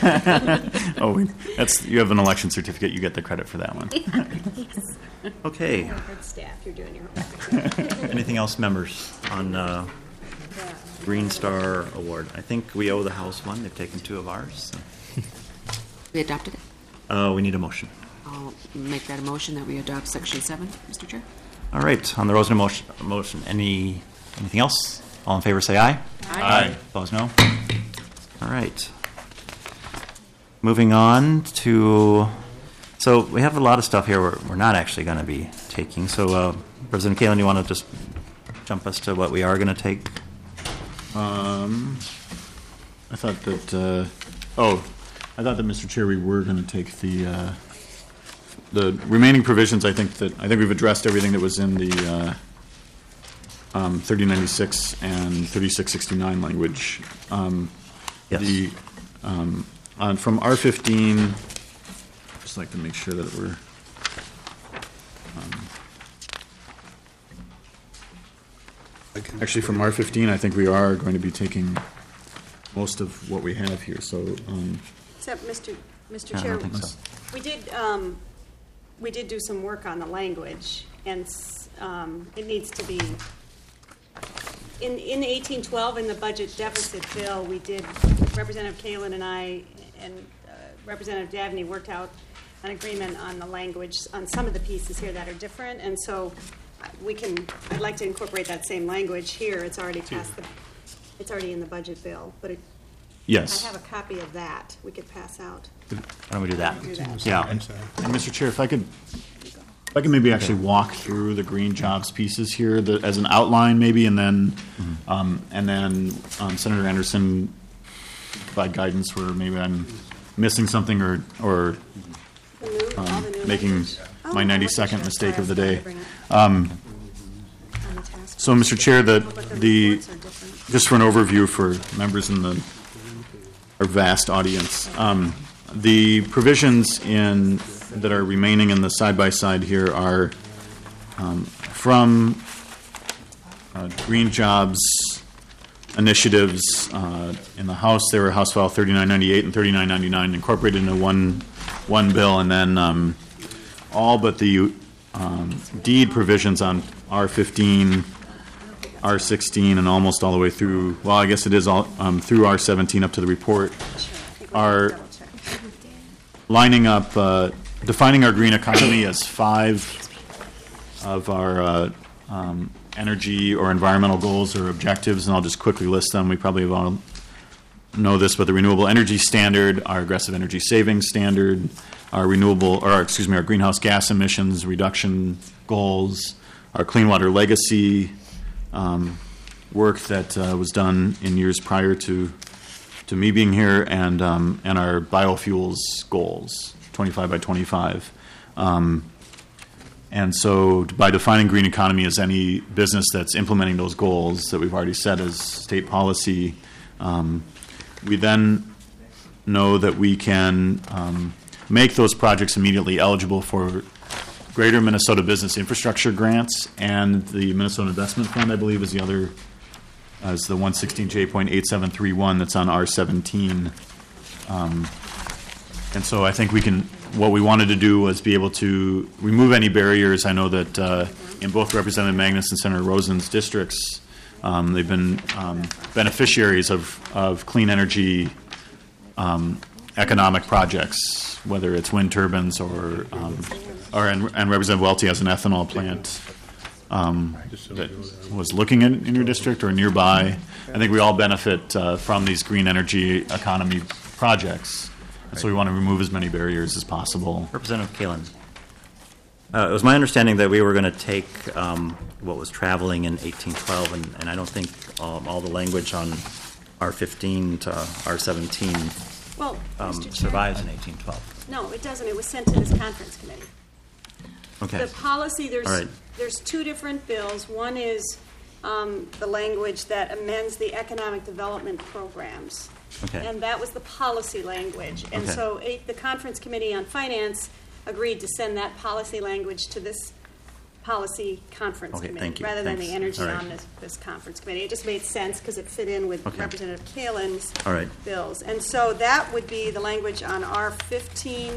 You have an election certificate. You get the credit for that one. Yes. Okay. Good staff, you're doing your homework. Anything else, members, on Green Star Award? I think we owe the House one. They've taken two of ours. So. We adopted it. We need a motion. I'll make that a motion that we adopt Section 7, Mr. Chair. All right. On the Rosen motion, anything else? All in favor, say aye. Aye. Opposed, no. All right. Moving on to, so we have a lot of stuff here we're not actually going to be taking. So, President Kalin, you want to just jump us to what we are going to take? I thought that, Mr. Chair, we were going to take the remaining provisions. I think we've addressed everything that was in the 3096 and 3669 language. Yes. From R15, just like to make sure that we're. Actually, from R15, I think we are going to be taking most of what we have here. So. Except, Mr. I Chair, don't think so. we did do some work on the language, and it needs to be. In 1812, in the budget deficit bill, we did, Representative Kalin and I and Representative Dabney worked out an agreement on the language on some of the pieces here that are different, and so I'd like to incorporate that same language here. It's already it's already in the budget bill, but Yes. I have a copy of that we could pass out. Why don't we do that? Yeah. And Mr. Chair, if I could maybe actually walk through the green jobs pieces here as an outline maybe, and then Senator Anderson provide guidance where maybe I'm missing something or making my 92nd mistake of the day. So, Mr. Chair, just for an overview for members in our vast audience, the provisions that are remaining in the side-by-side here are from green jobs initiatives in the House. They were House File 3998 and 3999 incorporated into one bill, and then all but the deed provisions on R15, R16, and almost all the way through, well, I guess it is all through R17 up to the report, are lining up, defining our green economy as 5 of our energy or environmental goals or objectives, and I'll just quickly list them. We probably all know this, but the Renewable Energy Standard, our Aggressive Energy Savings Standard, our greenhouse gas emissions reduction goals, our Clean Water Legacy work that was done in years prior to me being here, and our biofuels goals, 25 by 25. And so by defining green economy as any business that's implementing those goals that we've already set as state policy, we then know that we can make those projects immediately eligible for Greater Minnesota Business Infrastructure Grants, and the Minnesota Investment Fund, I believe, is the other, is the 116J.8731 that's on R17. And so I think what we wanted to do was be able to remove any barriers. I know that in both Representative Magnus and Senator Rosen's districts, they've been beneficiaries of clean energy economic projects, whether it's wind turbines or and Representative Welty has an ethanol plant that was looking in your district or nearby. I think we all benefit from these green energy economy projects. So we want to remove as many barriers as possible. Representative Kalin. It was my understanding that we were going to take what was traveling in 1812, and I don't think all the language on R15 to R17 Well, survives in 1812. No, it doesn't. It was sent to this conference committee. Okay. The policy, All right. there's 2 different bills. One is the language that amends the economic development programs. Okay. And that was the policy language. And Okay. so the Conference Committee on Finance agreed to send that policy language to this policy conference Okay, committee thank you. rather than Thanks. the energy All right. on this conference committee. It just made sense because it fit in with Okay. Representative Kalin's All right. bills. And so that would be the language on R15,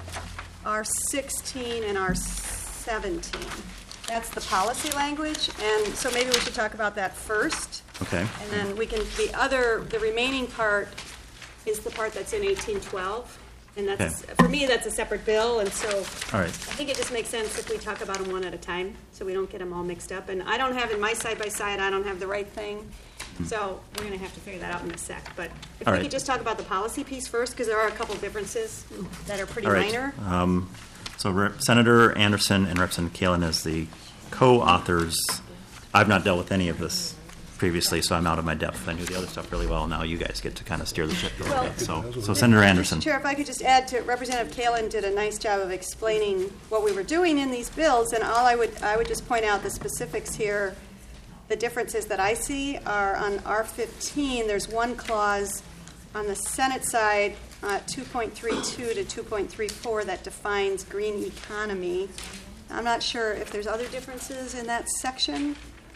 R16, and R17. That's the policy language, and so maybe we should talk about that first. Okay. And then the remaining part is the part that's in 1812. And that's, for me, that's a separate bill, and so All right. I think it just makes sense if we talk about them one at a time, so we don't get them all mixed up. And I don't have in my side-by-side, I don't have the right thing, so we're going to have to figure that out in a sec. But if All we right. could just talk about the policy piece first, because there are a couple differences that are pretty All right. minor. So Senator Anderson and Representative Kalin as the co-authors. I've not dealt with any of this previously, so I'm out of my depth. I knew the other stuff really well. Now you guys get to kind of steer the ship a little bit. So Senator Anderson. Mr. Chair, if I could just add to Representative Kalin did a nice job of explaining what we were doing in these bills, and I would just point out the specifics here. The differences that I see are on R15. There's one clause on the Senate side, 2.32 to 2.34, that defines green economy. I'm not sure if there's other differences in that section.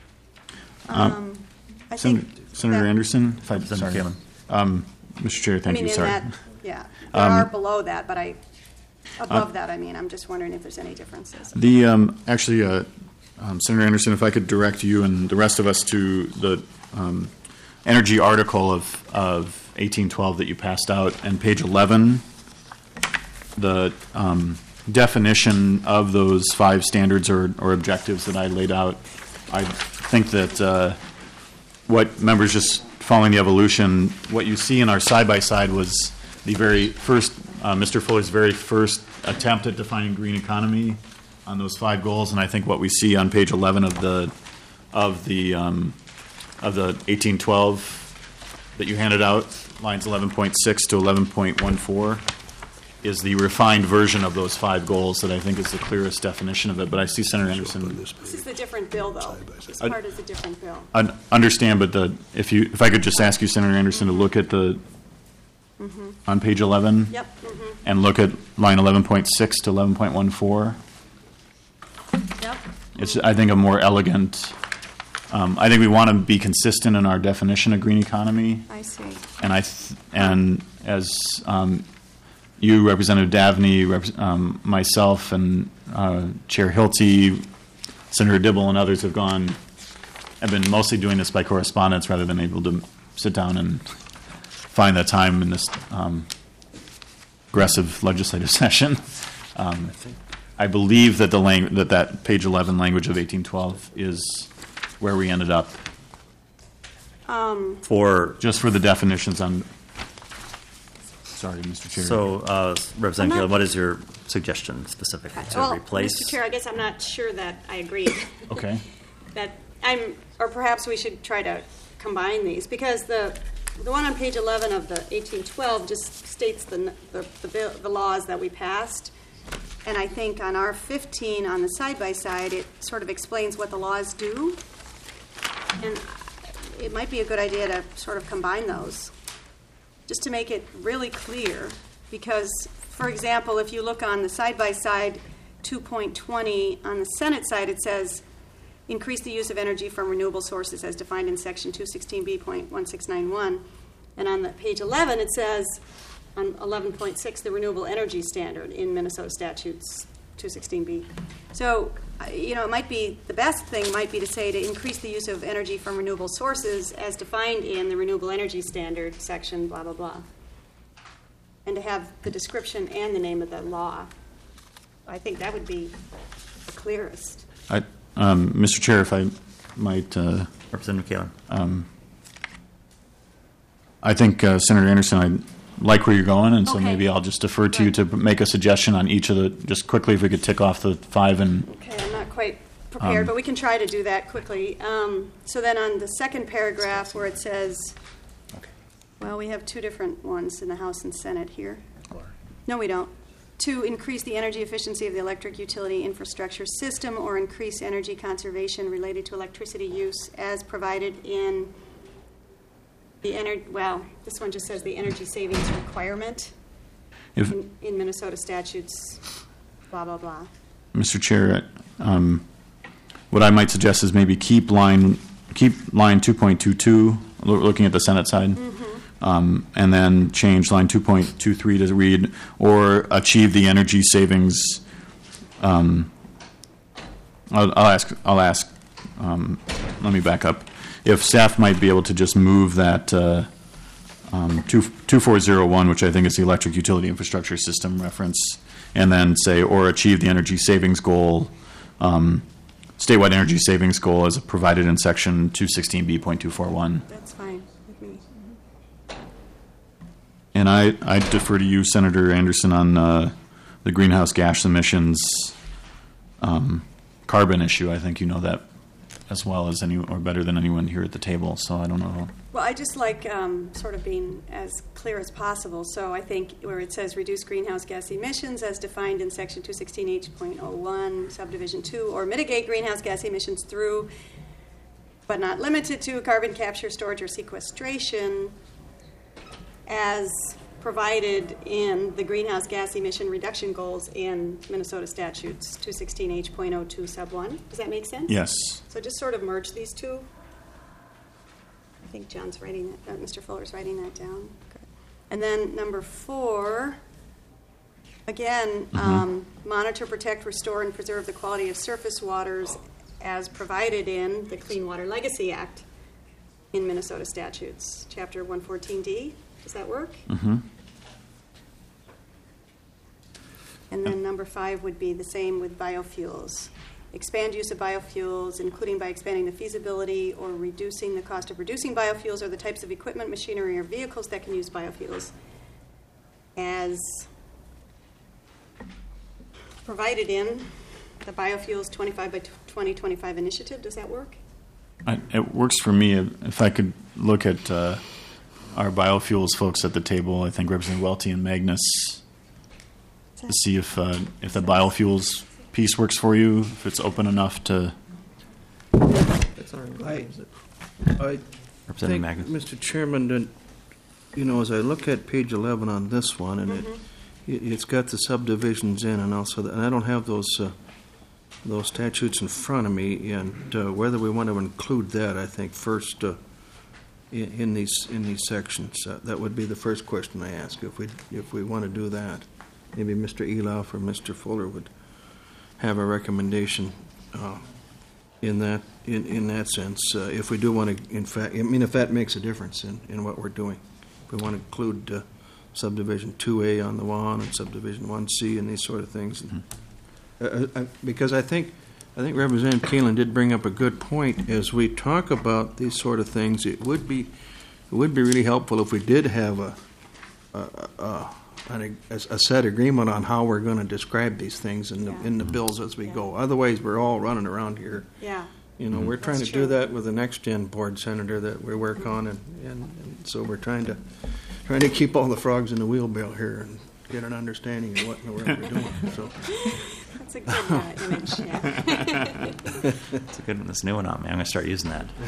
I think Senator that- Anderson, Senator Mr. Chair, thank you. Sorry. Yeah, there are below that, but above that, I'm just wondering if there's any differences. Senator Anderson, if I could direct you and the rest of us to the energy article of 1812 that you passed out, and page 11 the definition of those 5 standards or objectives that I laid out. I think that what members just following the evolution, what you see in our side-by-side was the very first, Mr. Fuller's very first attempt at defining green economy on those 5 goals, and I think what we see on page 11 of the 1812 that you handed out, lines 11.6 to 11.14, is the refined version of those 5 goals that I think is the clearest definition of it. But I see Senator Anderson. This is the different bill, though. This part is a different bill. I understand, but if I could just ask you, Senator Anderson, to look at on page 11, and look at line 11.6 to 11.14. Yep. It's, I think, a more elegant. I think we want to be consistent in our definition of green economy. I see. And as you, Representative Davney, myself, and Chair Hilty, Senator Dibble, and others have been mostly doing this by correspondence rather than able to sit down and find the time in this aggressive legislative session. I believe that that page 11 language of 1812 is where we ended up. For the definitions on. Sorry, Mr. Chair. So, Representative Keelan, what is your suggestion specifically to replace? Mr. Chair, I guess I'm not sure that I agree. Okay. Or perhaps we should try to combine these, because the one on page 11 of the 1812 just states the laws that we passed. And I think on R15 on the side-by-side, it sort of explains what the laws do. And it might be a good idea to sort of combine those, just to make it really clear. Because, for example, if you look on the side-by-side 2.20, on the Senate side, it says, increase the use of energy from renewable sources as defined in section 216B.1691. And on the page 11, it says, on 11.6, the renewable energy standard in Minnesota statutes 216B. So, it might be, the best thing might be to say to increase the use of energy from renewable sources as defined in the renewable energy standard section, blah, blah, blah. And to have the description and the name of the law. I think that would be the clearest. Mr. Chair, if I might. Representative Keelan. I think, Senator Anderson, I like where you're going, and so maybe I'll just defer to you to make a suggestion on each of the, just quickly, if we could tick off the 5 and. Okay, I'm not quite prepared, but we can try to do that quickly. So then on the second paragraph where it says, well, we have 2 different ones in the House and Senate here. No, we don't. To increase the energy efficiency of the electric utility infrastructure system or increase energy conservation related to electricity use as provided in this one just says the energy savings requirement in Minnesota statutes, blah, blah, blah. Mr. Chair, what I might suggest is maybe keep line 2.22, looking at the Senate side, and then change line 2.23 to read, or achieve the energy savings. I'll ask. Let me back up. If staff might be able to just move that 2401, which I think is the electric utility infrastructure system reference, and then say, or achieve the energy savings goal, statewide energy savings goal as provided in section 216B.241. That's fine with me. And I defer to you, Senator Anderson, on the greenhouse gas emissions carbon issue. I think you know that as well as or better than anyone here at the table, so I don't know. Well, I just like sort of being as clear as possible. So I think where it says reduce greenhouse gas emissions as defined in section 216H.01, subdivision 2, or mitigate greenhouse gas emissions through, but not limited to, carbon capture, storage, or sequestration as provided in the greenhouse gas emission reduction goals in Minnesota statutes 216H.02 sub 1. Does that make sense? Yes. So just sort of merge these two. I think John's writing that, Mr. Fuller's writing that down. Good. And then number 4, again, monitor, protect, restore, and preserve the quality of surface waters as provided in the Clean Water Legacy Act in Minnesota statutes, chapter 114D. Does that work? And then number 5 would be the same with biofuels. Expand use of biofuels, including by expanding the feasibility or reducing the cost of producing biofuels or the types of equipment, machinery, or vehicles that can use biofuels as provided in the Biofuels 25 by 2025 initiative. Does that work? It works for me. If I could look at our biofuels folks at the table, I think Representative Welty and Magnus, to see if the biofuels piece works for you, if it's open enough to. I think, Mr. Chairman, that, as I look at page 11 on this one, and it's got the subdivisions in, and also, and I don't have those statutes in front of me, and whether we want to include that, I think first in these sections, that would be the first question I ask. If we want to do that, maybe Mr. Eloff or Mr. Fuller would have a recommendation in that sense. If we do want to, in fact, if that makes a difference in what we're doing, if we want to include subdivision 2A on the one and subdivision 1C and these sort of things. Because I think Representative Kalin did bring up a good point. As we talk about these sort of things, it would be really helpful if we did have a set agreement on how we're going to describe these things in the bills as we go. Otherwise, we're all running around here. Yeah. We're trying to do that with the next gen board senator that we work on, and so we're trying to keep all the frogs in the wheelbarrow here and get an understanding of what in the world we're doing. So. That's a good image, yeah. It's a good one. This new one on me. I'm going to start using that.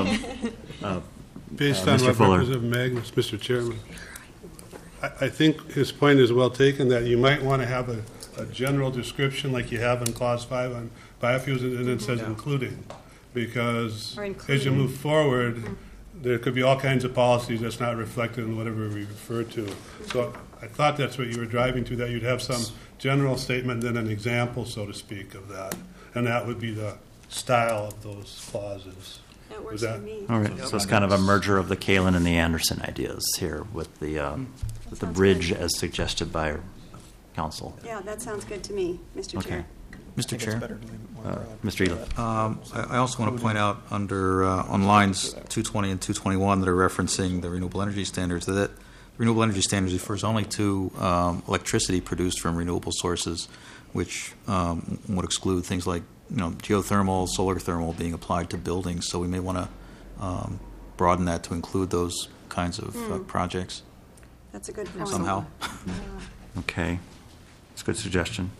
Based on Mr. what Fuller. Representative Magnus, Mr. Chairman, I think his point is well taken, that you might want to have a general description like you have in Clause 5 on biofuels, and it says including, because as you move forward, there could be all kinds of policies that's not reflected in whatever we refer to. So I thought that's what you were driving to, that you'd have some general statement, then an example, so to speak, of that. And that would be the style of those clauses. That works for me. All right, so it's kind of a merger of the Kalin and the Anderson ideas here with the bridge as suggested by council. Yeah, that sounds good to me, Mr. Chair. Mr. Chair, Mr. Eloff. I also want to point out under on lines 220 and 221 that are referencing the renewable energy standards that renewable energy standards refers only to electricity produced from renewable sources, which would exclude things like geothermal, solar thermal being applied to buildings. So we may want to broaden that to include those kinds of projects. That's a good point. Somehow. Okay, it's a good suggestion.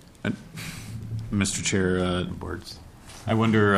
Mr. Chair, I wonder,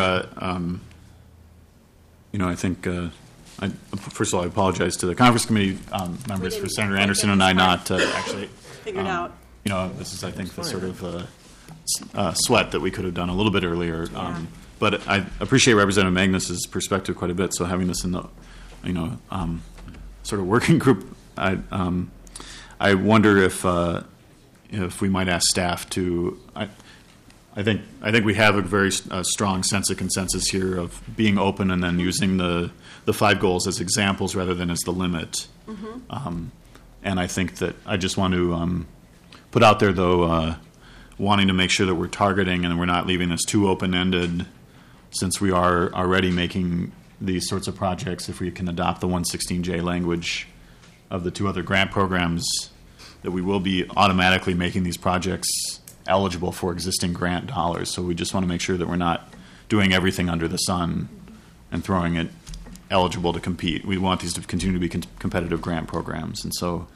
I think, first of all, I apologize to the conference committee members for Senator Anderson and I not actually figured out. This is, I think, the sort of sweat that we could have done a little bit earlier. But I appreciate Representative Magnus's perspective quite a bit. So having this in the, sort of working group, I wonder if we might ask staff to. I think we have a very strong sense of consensus here of being open and then using the 5 goals as examples rather than as the limit. And I think that I just want to put out there, though, wanting to make sure that we're targeting and we're not leaving this too open-ended, since we are already making these sorts of projects. If we can adopt the 116J language of the 2 other grant programs, that we will be automatically making these projects eligible for existing grant dollars. So we just want to make sure that we're not doing everything under the sun and throwing it eligible to compete. We want these to continue to be competitive grant programs. And so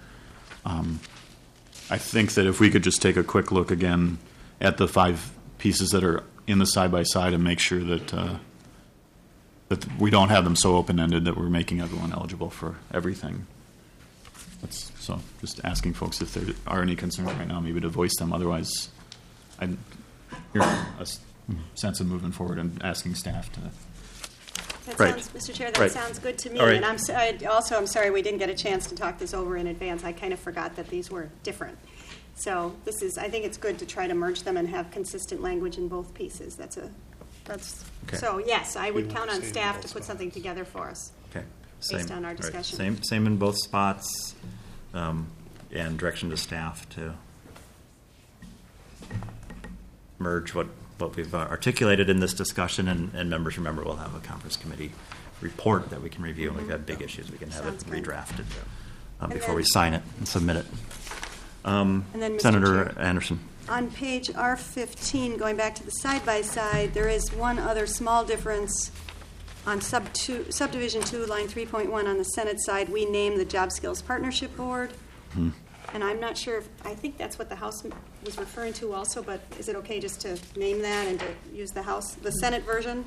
I think that if we could just take a quick look again at the 5 pieces that are in the side-by-side and make sure that that we don't have them so open-ended that we're making everyone eligible for everything. So just asking folks if there are any concerns right now, maybe to voice them. Otherwise, I'd hear a sense of moving forward and asking staff to. That sounds, Mr. Chair, that sounds good to me. And I'm sorry we didn't get a chance to talk this over in advance. I kind of forgot that these were different. So I think it's good to try to merge them and have consistent language in both pieces. Okay. So yes, I would count on staff to put something together for us. Okay. Based on our discussion. Right. Same in both spots, and direction to staff to merge what we've articulated in this discussion, and members, remember, we'll have a conference committee report that we can review, and we've had big issues. We can have Sounds it good. redrafted And before then- we sign it and submit it. And then, Mr. Senator Chair. Anderson. On page R15, going back to the side-by-side, there is one other small difference on subdivision 2, line 3.1 on the Senate side. We name the Job Skills Partnership Board. And I'm not sure, I think that's what the House was referring to also, but is it okay just to name that and to use the Senate version?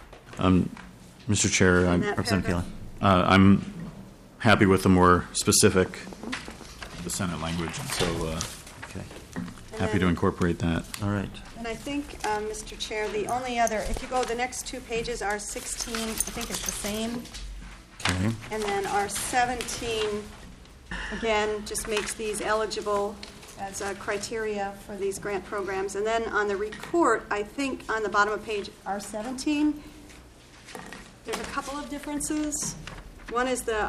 Mr. Chair, In that Representative paragraph? I'm happy with the more specific, the Senate language, so Okay. happy to incorporate that. All right. And I think, Mr. Chair, the only other, if you go, the next two pages are 16, I think it's the same. Okay. And then our 17, again, just makes these eligible as a criteria for these grant programs. And then on the report, I think on the bottom of page R17, there's a couple of differences. One is the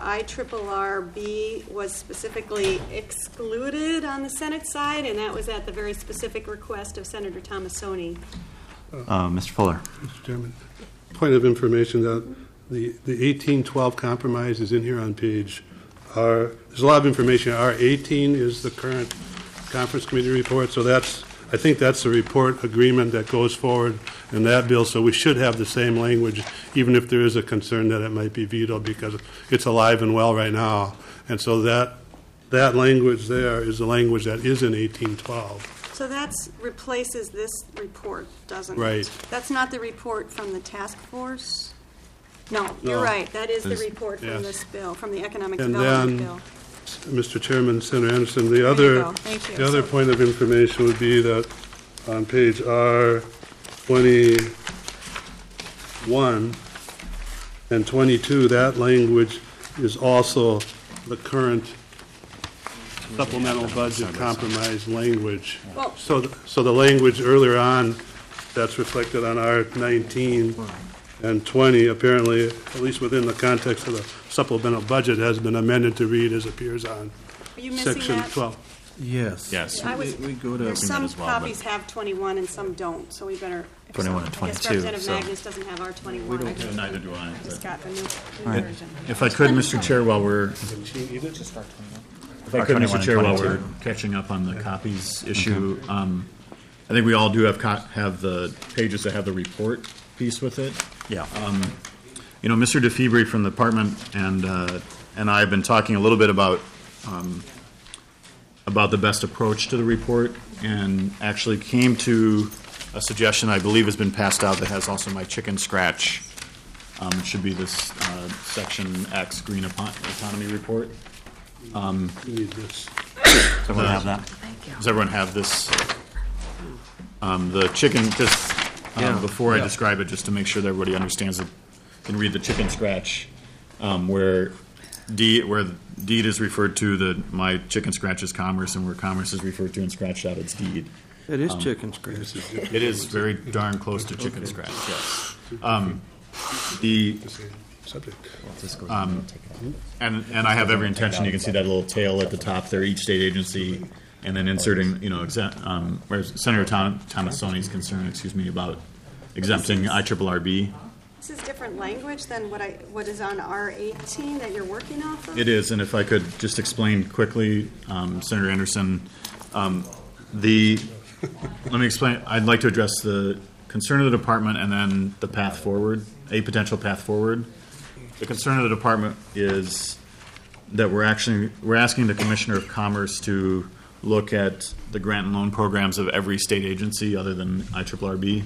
IRRB was specifically excluded on the Senate side, and that was at the very specific request of Senator Tomassoni. Mr. Fuller. Mr. Chairman, point of information that the 1812 compromise is in here on page R. There's a lot of information. R18 is the current conference committee report, so I think that's the report agreement that goes forward in that bill, so we should have the same language, even if there is a concern that it might be vetoed, because it's alive and well right now. And so that language there is the language that is in 1812. So that replaces this report, doesn't it? Right. That's not the report from the task force? No, you're No. right. That is the Yes. report from Yes. this bill, from the Economic And Development then, Bill. Mr. Chairman, Senator Anderson, There you the go. Thank you. other point of information would be that on page R21 and 22, that language is also the current supplemental budget compromise language. Well- So the language earlier on that's reflected on R19 and 20, apparently, at least within the context of the supplemental budget, has been amended to read as appears on Are you missing section that? 12. Yes. Yes. We go to. There's some as well, but- copies have 21 and some don't, so we better. 21 and I guess 22, Representative so- Magnus doesn't have our 21. I just- Neither do I. Just got the new Right. version. If I could, Mr. Chair, while we're catching up on the copies issue, I think we all do have the pages that have the report piece with it. Yeah. Mr. DeFebre from the department and I have been talking a little bit about the best approach to the report, and actually came to a suggestion I believe has been passed out that has also my chicken scratch. It should be this section X Green Economy Report. You need this. Does everyone have that? Does everyone have this? The chicken, just before I describe it, just to make sure that everybody understands it, can read the chicken scratch, where deed is referred to my chicken scratch is commerce, and where commerce is referred to and scratched out it's deed. It is chicken scratch. It is very darn close to chicken scratch, yes. The Subject. and I have every intention. You can see that little tail at the top there. Each state agency, and then inserting, where Senator Tomassoni is concerned, about exempting IRRB. This is different language than what is on R18 that you're working off of? It is, and if I could just explain quickly, Senator Anderson, let me explain. I'd like to address the concern of the department and then the path forward, a potential path forward. The concern of the department is that we're asking the Commissioner of Commerce to look at the grant and loan programs of every state agency other than IRRB.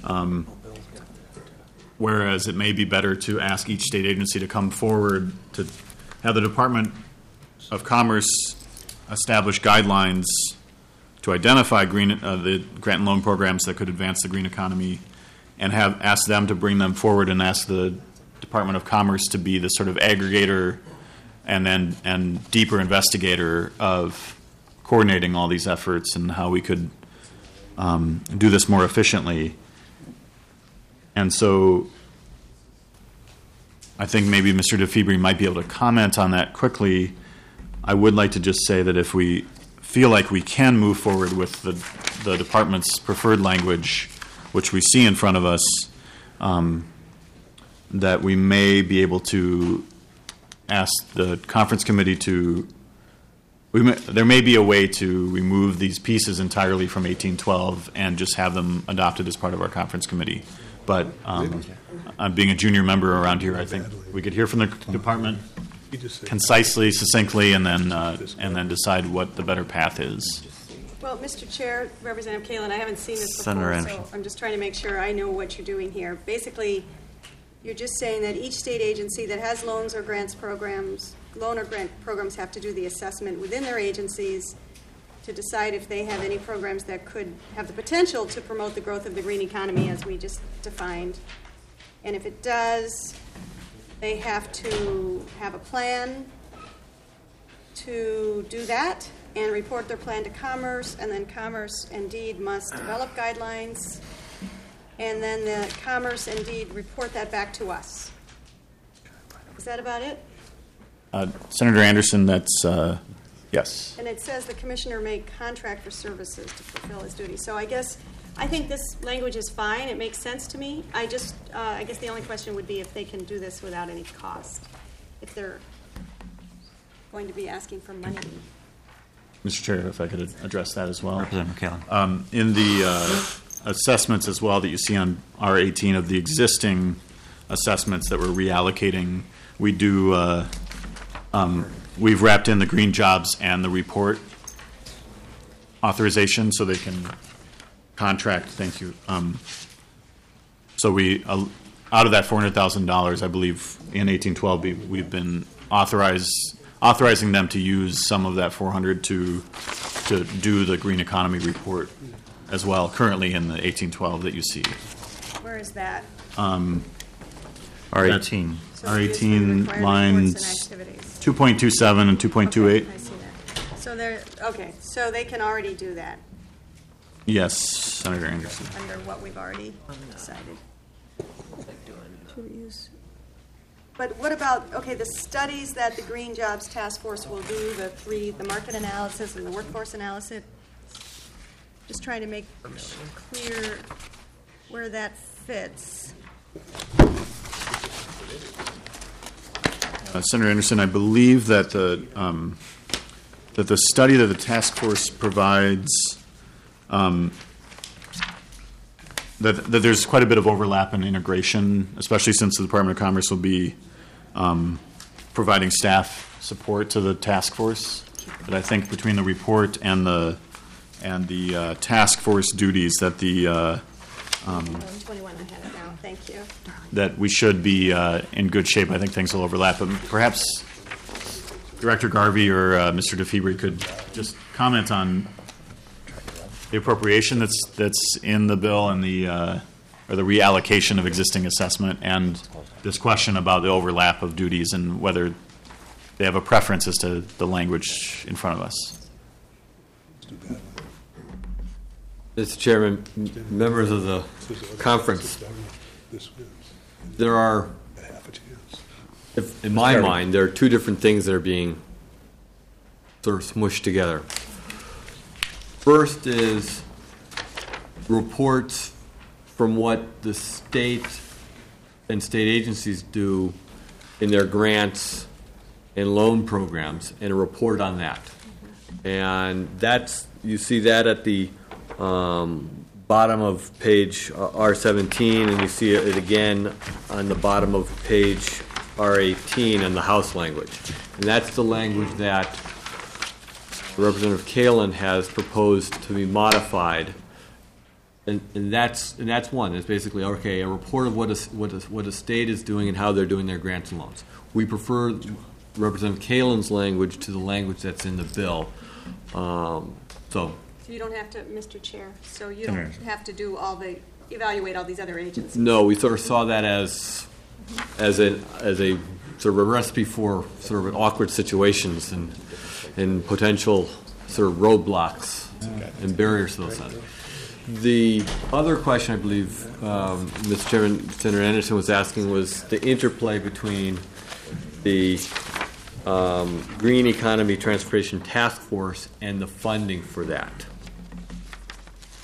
Whereas it may be better to ask each state agency to come forward to have the Department of Commerce establish guidelines to identify the grant and loan programs that could advance the green economy, and ask them to bring them forward and ask the Department of Commerce to be the sort of aggregator and deeper investigator of coordinating all these efforts and how we could do this more efficiently. And so I think maybe Mr. DeFebre might be able to comment on that quickly. I would like to just say that if we feel like we can move forward with the department's preferred language, which we see in front of us, that we may be able to ask the conference committee to, there may be a way to remove these pieces entirely from 1812 and just have them adopted as part of our conference committee. But being a junior member around here, I think we could hear from the department concisely, succinctly, and then decide what the better path is. Well, Mr. Chair, Representative Kalin, I haven't seen this Senator before, Anderson. so I'm just trying to make sure I know what you're doing here. Basically, you're just saying that each state agency that has loans or grants programs, loan or grant programs have to do the assessment within their agencies to decide if they have any programs that could have the potential to promote the growth of the green economy as we just defined. And if it does, they have to have a plan to do that and report their plan to Commerce, and then Commerce indeed must develop guidelines, and then the Commerce indeed report that back to us. Is that about it? Senator Anderson, that's, yes. And it says the commissioner may contract for services to fulfill his duties. So I think this language is fine. It makes sense to me. I guess the only question would be if they can do this without any cost, if they're going to be asking for money. Mr. Chair, if I could address that as well. Representative Kalin. In the assessments as well that you see on R18 of the existing assessments that we're reallocating, we do, we've wrapped in the green jobs and the report authorization so they can contract. Thank you. So we, out of that $400,000, I believe in 1812, we've been authorizing them to use some of that $400 to do the green economy report as well. Currently in the 1812 that you see. Where is that? R18. So R18 lines 2.27 and 2.28. I see that. So so they can already do that Yes, Senator Anderson. under what we've already decided. To use. But what about, the studies that the Green Jobs Task Force will do, the market analysis and the workforce analysis? Just trying to make clear where that fits. Senator Anderson, I believe that the study that the task force provides, that there's quite a bit of overlap and integration, especially since the Department of Commerce will be providing staff support to the task force. But I think between the report and the task force duties that 21, I have it now. Thank you. that we should be in good shape. I think things will overlap. But perhaps Director Garvey or Mr. DeFebre could just comment on the appropriation that's in the bill and or the reallocation of existing assessment, and this question about the overlap of duties and whether they have a preference as to the language in front of us. Mr. Chairman, members of the conference, there are, in my mind, there are two different things that are being sort of smushed together. First is reports from what the state and state agencies do in their grants and loan programs, and a report on that. And you see that at the bottom of page R17, and you see it again on the bottom of page R18 in the House language. And that's the language that Representative Kalin has proposed to be modified. And that's one. It's basically, a report of what a state is doing and how they're doing their grants and loans. We prefer Representative Kalin's language to the language that's in the bill. So you don't have to, Mr. Chair, so you don't have to do evaluate all these other agencies. No, we sort of saw that as a sort of a recipe for sort of awkward situations and potential sort of roadblocks and barriers to those things. The other question I believe Mr. Chairman, Senator Anderson was asking was the interplay between the Green Economy Transportation Task Force and the funding for that.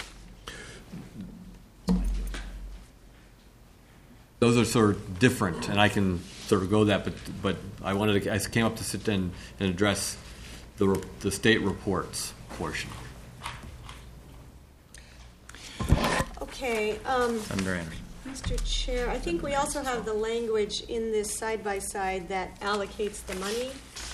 those are sort of different, and I can sort of go that, but I came up to sit and address the state reports portion. Okay. Senator Anderson. Mr. Chair, I think we also have the language in this side-by-side that allocates the money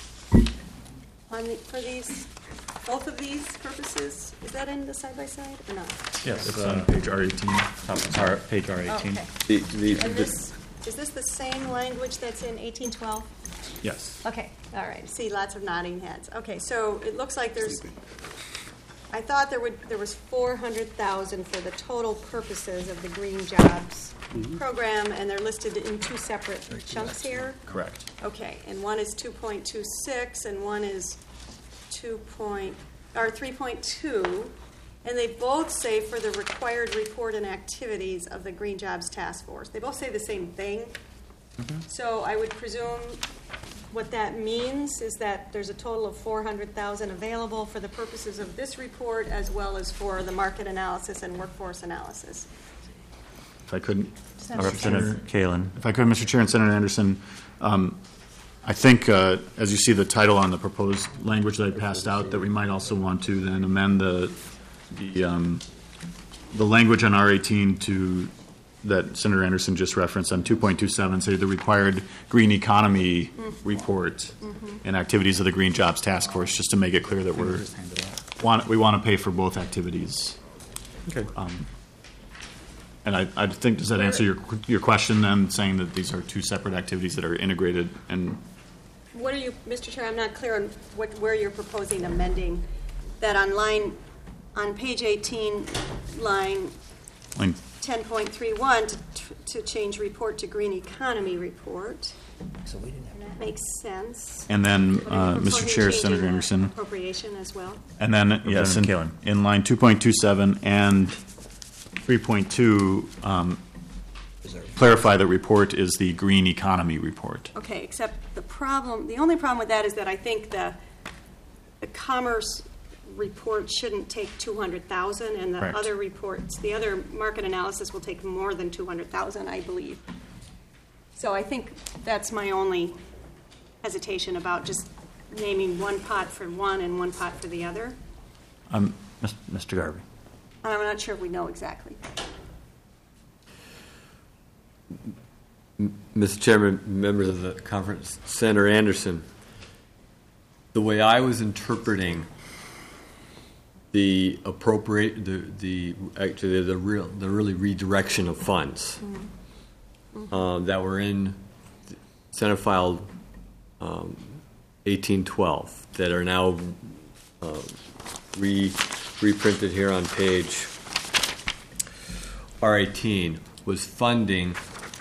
for these, both of these purposes. Is that in the side-by-side or not? Yes, it's on page R18. Page R18. Okay. And is this the same language that's in 1812? Yes. Okay, all right. See, lots of nodding heads. Okay, so it looks like there's. I thought there was 400,000 for the total purposes of the Green Jobs program, and they're listed in two separate chunks here. Correct. Okay, and one is 2.26, and one is 3.2, and they both say for the required report and activities of the Green Jobs Task Force. They both say the same thing. So I would presume what that means is that there's a total of 400,000 available for the purposes of this report, as well as for the market analysis and workforce analysis. If I could, Representative Kalin. If I could, Mr. Chair and Senator Anderson, I think as you see the title on the proposed language that I passed out, that we might also want to then amend the language on R18 to that Senator Anderson just referenced on 2.27, say the required green economy report and activities of the Green Jobs Task Force, just to make it clear that we want to pay for both activities. Okay. And I think, does that answer your question then, saying that these are two separate activities that are integrated? And what are you, Mr. Chair, I'm not clear on where you're proposing amending that on page 18, line 10.31 to change report to green economy report. So we didn't have that makes sense. And then, Proposing Mr. Chair, changing Senator the Anderson. Appropriation as well. And then, yes, in line 2.27 and 3.2, clarify that report is the green economy report. Okay, except the only problem with that is that I think the commerce report shouldn't take 200,000, and the other reports, the other market analysis will take more than 200,000, I believe. So I think that's my only hesitation about just naming one pot for one and one pot for the other. Mr. Garvey. I'm not sure if we know exactly. Mr. Chairman, members of the conference, Senator Anderson, the way I was interpreting the really redirection of funds that were in Senate File 1812 that are now reprinted here on page R18 was funding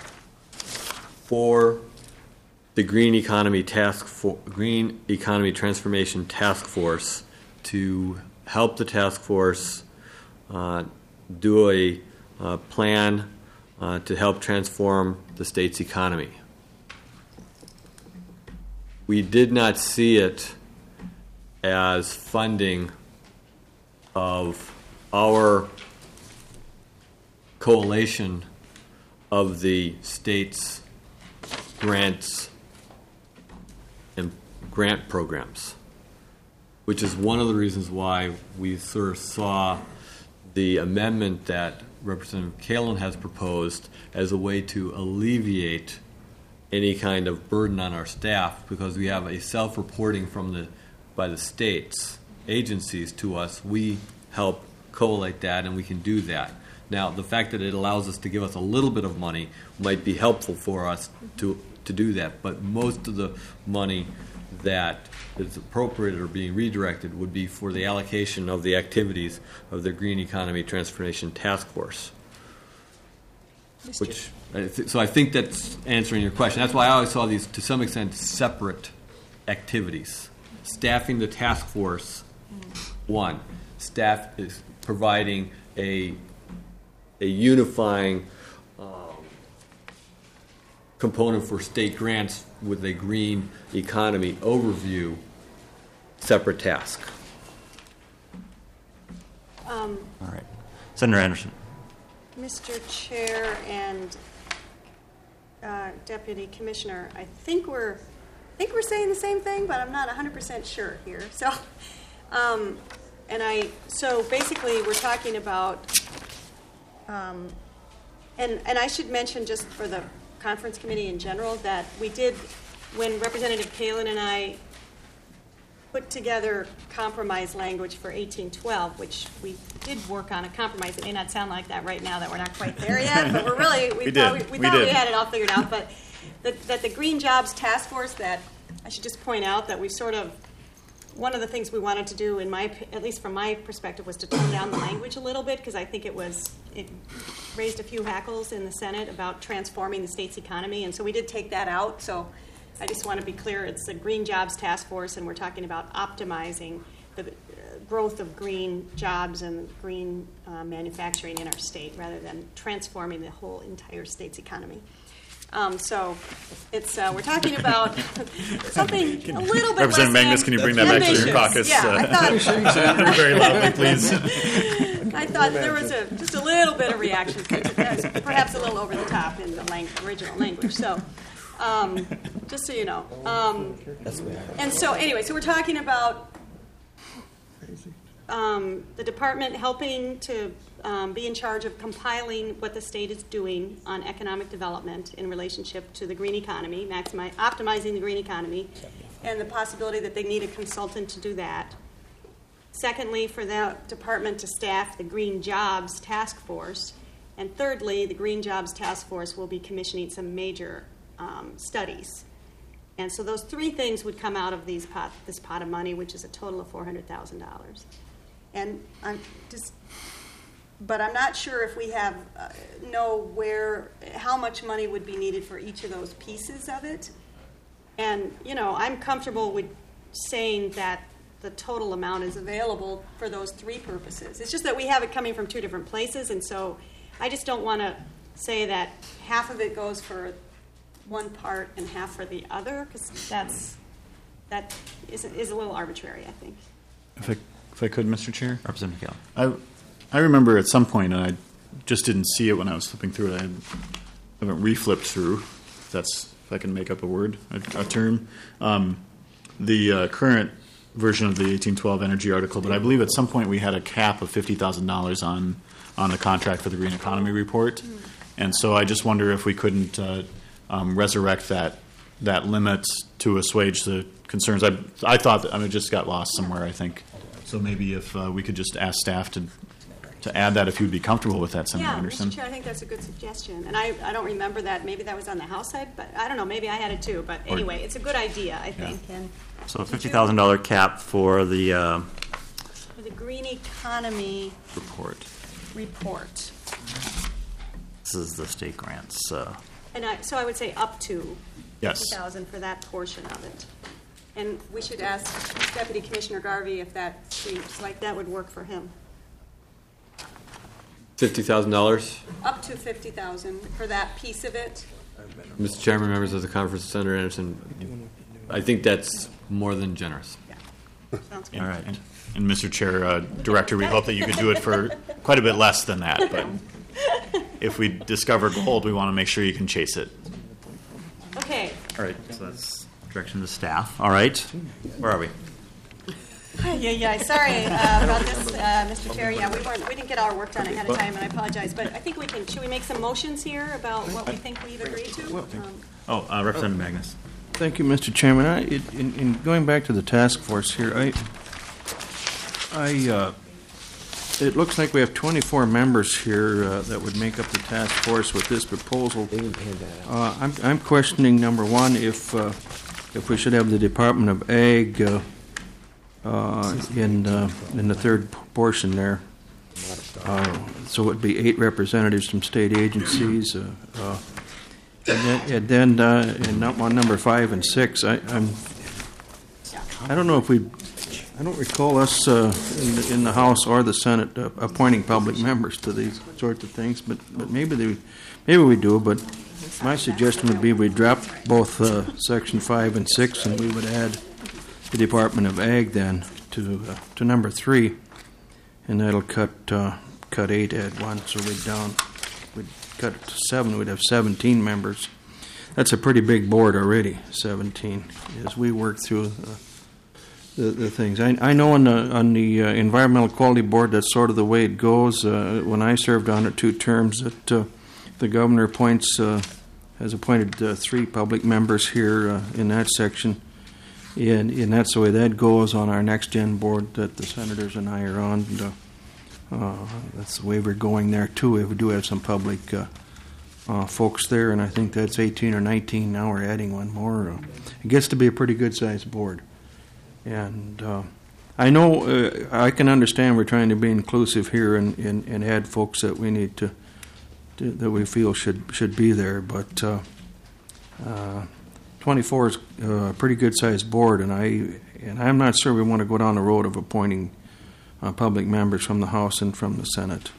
for the Green Economy Transformation Task Force to help the task force do a plan to help transform the state's economy. We did not see it as funding of our coalition of the state's grants and grant programs, which is one of the reasons why we sort of saw the amendment that Representative Kalin has proposed as a way to alleviate any kind of burden on our staff, because we have a self-reporting by the states agencies to us. We help collate that, and we can do that. Now, the fact that it allows us to give us a little bit of money might be helpful for us to do that, but most of the money that is appropriated or being redirected would be for the allocation of the activities of the Green Economy Transformation Task Force. So I think that's answering your question. That's why I always saw these, to some extent, separate activities. Staffing the task force, one. Staff is providing a unifying component for state grants with a green economy overview, separate task. All right. Senator Anderson. Mr. Chair and Deputy Commissioner, I think we're saying the same thing, but I'm not 100% sure here. So, so basically, we're talking about, and I should mention just for the conference committee in general that we did, when Representative Kalin and I put together compromise language for 1812, which we did work on a compromise. It may not sound like that right now that we're not quite there yet, but we're really, we thought we had it all figured out. But that the Green Jobs Task Force, that I should just point out that we sort of, one of the things we wanted to do, at least from my perspective, was to tone down the language a little bit, because I think it raised a few hackles in the Senate about transforming the state's economy, and so we did take that out. So I just want to be clear, it's the Green Jobs Task Force, and we're talking about optimizing the growth of green jobs and green manufacturing in our state, rather than transforming the whole entire state's economy. So it's we're talking about something a little bit Representative Magnus, can you bring that back to your caucus? Yeah, I thought very loudly, please. I thought there was just a little bit of reaction, perhaps a little over the top in the original language. So. Just so you know. And so anyway, so we're talking about the department helping to be in charge of compiling what the state is doing on economic development in relationship to the green economy, optimizing the green economy, and the possibility that they need a consultant to do that. Secondly, for that department to staff the Green Jobs Task Force. And thirdly, the Green Jobs Task Force will be commissioning some major studies. And so those three things would come out of this pot of money, which is a total of $400,000. And but I'm not sure if we know how much money would be needed for each of those pieces of it. And, I'm comfortable with saying that the total amount is available for those three purposes. It's just that we have it coming from two different places, and so I just don't want to say that half of it goes for one part and half for the other, because that is a little arbitrary, I think. If I could, Mr. Chair? Representative Kalin. I remember at some point, and I just didn't see it when I was flipping through it, I haven't reflipped through, if I can make up a term, the current version of the 1812 energy article, but I believe at some point we had a cap of $50,000 on the contract for the Green Economy Report. And so I just wonder if we couldn't resurrect that limit to assuage the concerns. I thought that, it just got lost somewhere, I think. So maybe if we could just ask staff to add that, if you'd be comfortable with that, Senator Anderson. Mr. Chair, I think that's a good suggestion. And I don't remember that. Maybe that was on the House side, but I don't know. Maybe I had it too. But anyway, it's a good idea, I think. Yeah. And so a $50,000 cap for the Green Economy report. This is the state grants. And so I would say up to $50,000 for that portion of it. And we should ask Deputy Commissioner Garvey if that seems like that would work for him. $50,000? Up to $50,000 for that piece of it. Mr. Chairman, members of the conference, Senator Anderson, I think that's more than generous. Yeah. Sounds good. All right. And Mr. Chair, Director, we hope that you could do it for quite a bit less than that, but if we discover gold, we want to make sure you can chase it. Okay. All right, so that's direction to staff. All right, where are we? Yeah. Sorry about this, Mr. Chair. Yeah, we didn't get our work done ahead of time, and I apologize. But I think we can. Should we make some motions here about what we think we've agreed to? Representative Magnus. Thank you, Mr. Chairman. In going back to the task force here, it looks like we have 24 members here that would make up the task force with this proposal. I'm questioning, number one, if we should have the Department of Ag in the third portion there. So it would be 8 representatives from state agencies. And then on number 5 and 6, I don't know if I don't recall us in the House or the Senate appointing public members to these sorts of things, but maybe we do. But my suggestion would be we drop both Section 5 and 6, and we would add the Department of Ag then to number 3, and that'll cut 8 at 1, so we'd cut it to 7. We'd have 17 members. that's a pretty big board already, 17, as we work through the things. I know on the Environmental Quality Board, that's sort of the way it goes. When I served on it 2 terms, that the governor has appointed 3 public members here in that section. And that's the way that goes on our next gen board that the senators and I are on. That's the way we're going there too. We do have some public folks there, and I think that's 18 or 19. Now we're adding one more. It gets to be a pretty good sized board. And I know I can understand we're trying to be inclusive here and add folks that we need to that we feel should be there, but 24 is a pretty good sized board, and I'm not sure we want to go down the road of appointing public members from the House and from the Senate.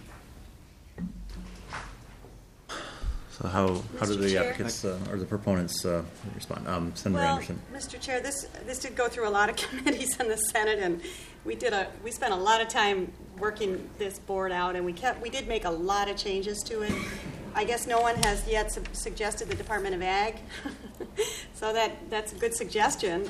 So how do the advocates or the proponents respond? Senator Anderson. Mr. Chair, this did go through a lot of committees in the Senate, and we spent a lot of time working this board out, and we did make a lot of changes to it. I guess no one has yet suggested the Department of Ag, so that's a good suggestion.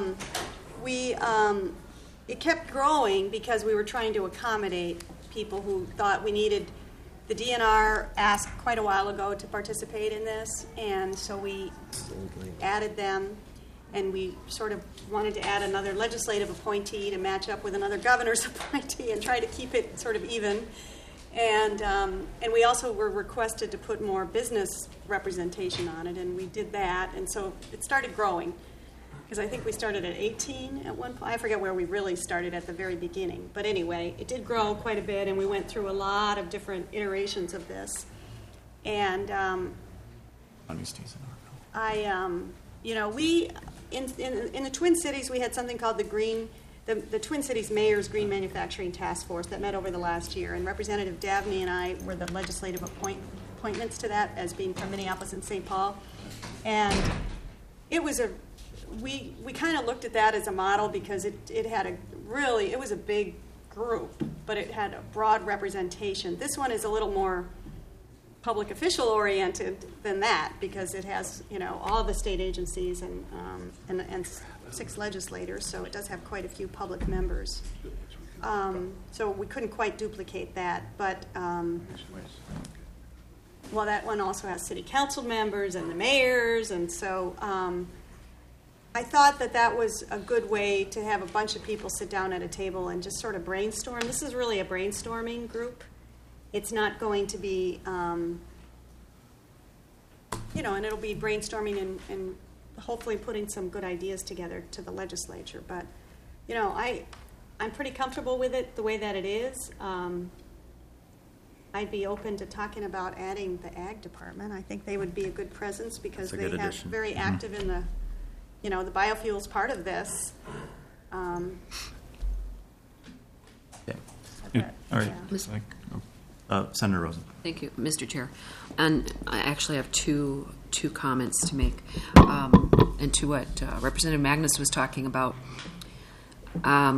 It kept growing because we were trying to accommodate people who thought we needed. The DNR asked quite a while ago to participate in this, and so we added them, and we sort of wanted to add another legislative appointee to match up with another governor's appointee and try to keep it sort of even. And we also were requested to put more business representation on it, and we did that, and so it started growing. Because I think we started at 18 at one point. I forget where we really started at the very beginning. But anyway, it did grow quite a bit, and we went through a lot of different iterations of this. And we in the Twin Cities, we had something called the Twin Cities Mayor's Green Manufacturing Task Force that met over the last year, and Representative Dabney and I were the legislative appointments to that, as being from Minneapolis and St. Paul. And it was we kind of looked at that as a model because it was a big group, but it had a broad representation. This one is a little more public official oriented than that because it has all the state agencies and 6 legislators, so it does have quite a few public members. So we couldn't quite duplicate that, but that one also has city council members and the mayors, and so I thought that was a good way to have a bunch of people sit down at a table and just sort of brainstorm. This is really a brainstorming group. It's not going to be, and it'll be brainstorming and hopefully putting some good ideas together to the legislature. But, I'm pretty comfortable with it the way that it is. I'd be open to talking about adding the Ag Department. I think they would be a good presence because they have very active in the the biofuels part of this. All right. Senator Rosen. Thank you, Mr. Chair. And I actually have two comments to make, and to what Representative Magnus was talking about. I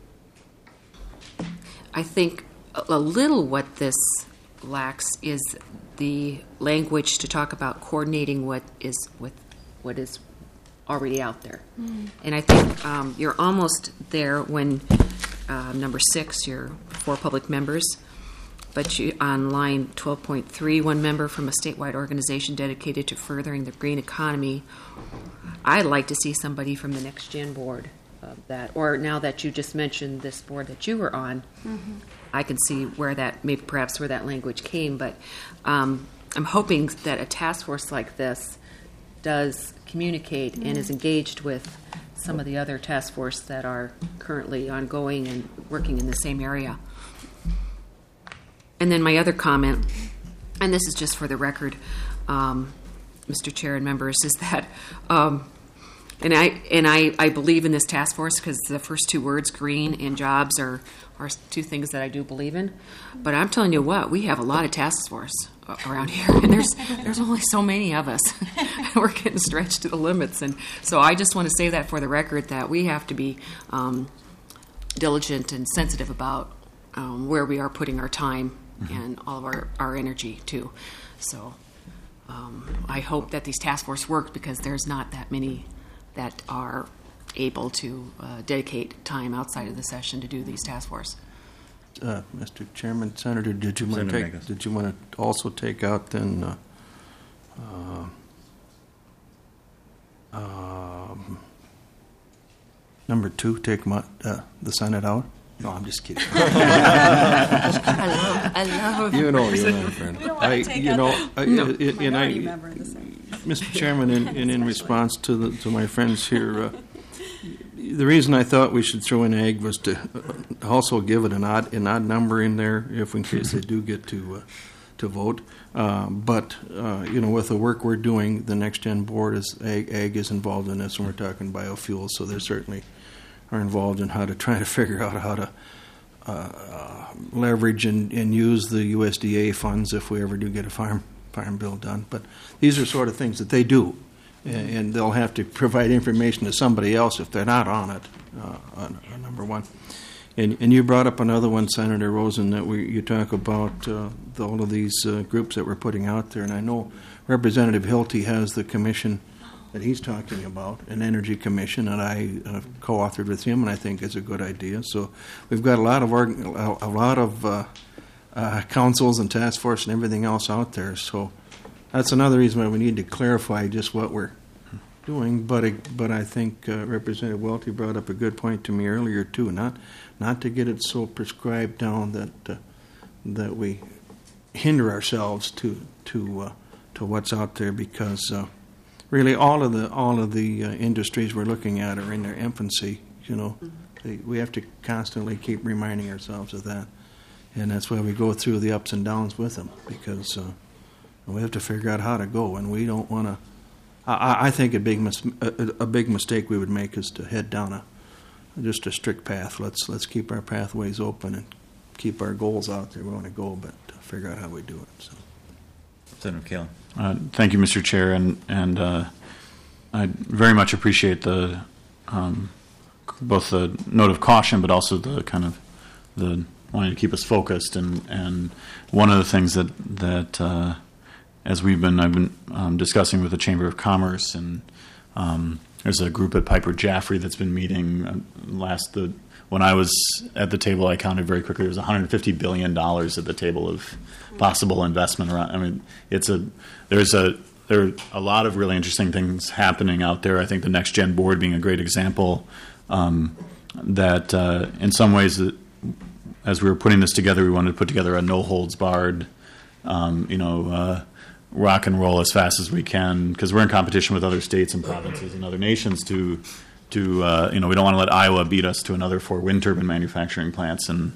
think a little what this lacks is the language to talk about coordinating what is already out there. And I think you're almost there when number 6, your 4 public members, but on line 12.3, 1 member from a statewide organization dedicated to furthering the green economy. I'd like to see somebody from the Next Gen board that, or now that you just mentioned this board that you were on, I can see where that, maybe perhaps where that language came, but I'm hoping that a task force like this does communicate and is engaged with some of the other task force that are currently ongoing and working in the same area. And then my other comment, and this is just for the record, Mr. Chair and members, is that, and I believe in this task force because the first 2 words, green and jobs, are 2 things that I do believe in. But I'm telling you what, we have a lot of task force around here, and there's only so many of us. We're getting stretched to the limits, and so I just want to say that for the record that we have to be diligent and sensitive about where we are putting our time and all of our energy too. So I hope that these task force work because there's not that many that are able to dedicate time outside of the session to do these task force. Mr. Chairman, Senator, did you want Senator to also take out then number 2, take the Senate out? No, I'm just kidding. I love. You know, friend. We don't want to take out the minority member of the Senate. Mr. Chairman, in response to my friends here, the reason I thought we should throw in ag was to also give it an odd number in there, if in case they do get to vote. But with the work we're doing, the Next Gen Board ag is involved in this, and we're talking biofuels, so they certainly are involved in how to try to figure out how to leverage and use the USDA funds if we ever do get a farm bill done. But these are sort of things that they do, and they'll have to provide information to somebody else if they're not on it, number one. And you brought up another one, Senator Rosen, that you talk about all of these groups that we're putting out there, and I know Representative Hilty has the commission that he's talking about, an energy commission, and I co-authored with him, and I think it's a good idea. So we've got a lot of councils and task force and everything else out there. So that's another reason why we need to clarify just what we're doing. But I think Representative Welty brought up a good point to me earlier too. Not to get it so prescribed down that we hinder ourselves to what's out there, because. Really, all of the industries we're looking at are in their infancy. We have to constantly keep reminding ourselves of that, and that's why we go through the ups and downs with them, because we have to figure out how to go, and we don't want to. I think a big mistake we would make is to head down just a strict path. Let's keep our pathways open and keep our goals out there. We want to go, but figure out how we do it. So. Senator Kaling. Thank you, Mr. Chair, and I very much appreciate the both the note of caution, but also the kind of the wanting to keep us focused. And one of the things that as I've been discussing with the Chamber of Commerce, and there's a group at Piper Jaffray that's been meeting when I was at the table, I counted very quickly. There was $150 billion at the table of possible investment around. I mean, there are a lot of really interesting things happening out there. I think the Next Gen Board being a great example. That in some ways, as we were putting this together, we wanted to put together a no holds barred, rock and roll as fast as we can, because we're in competition with other states and provinces and other nations to we don't want to let Iowa beat us to another 4 wind turbine manufacturing plants and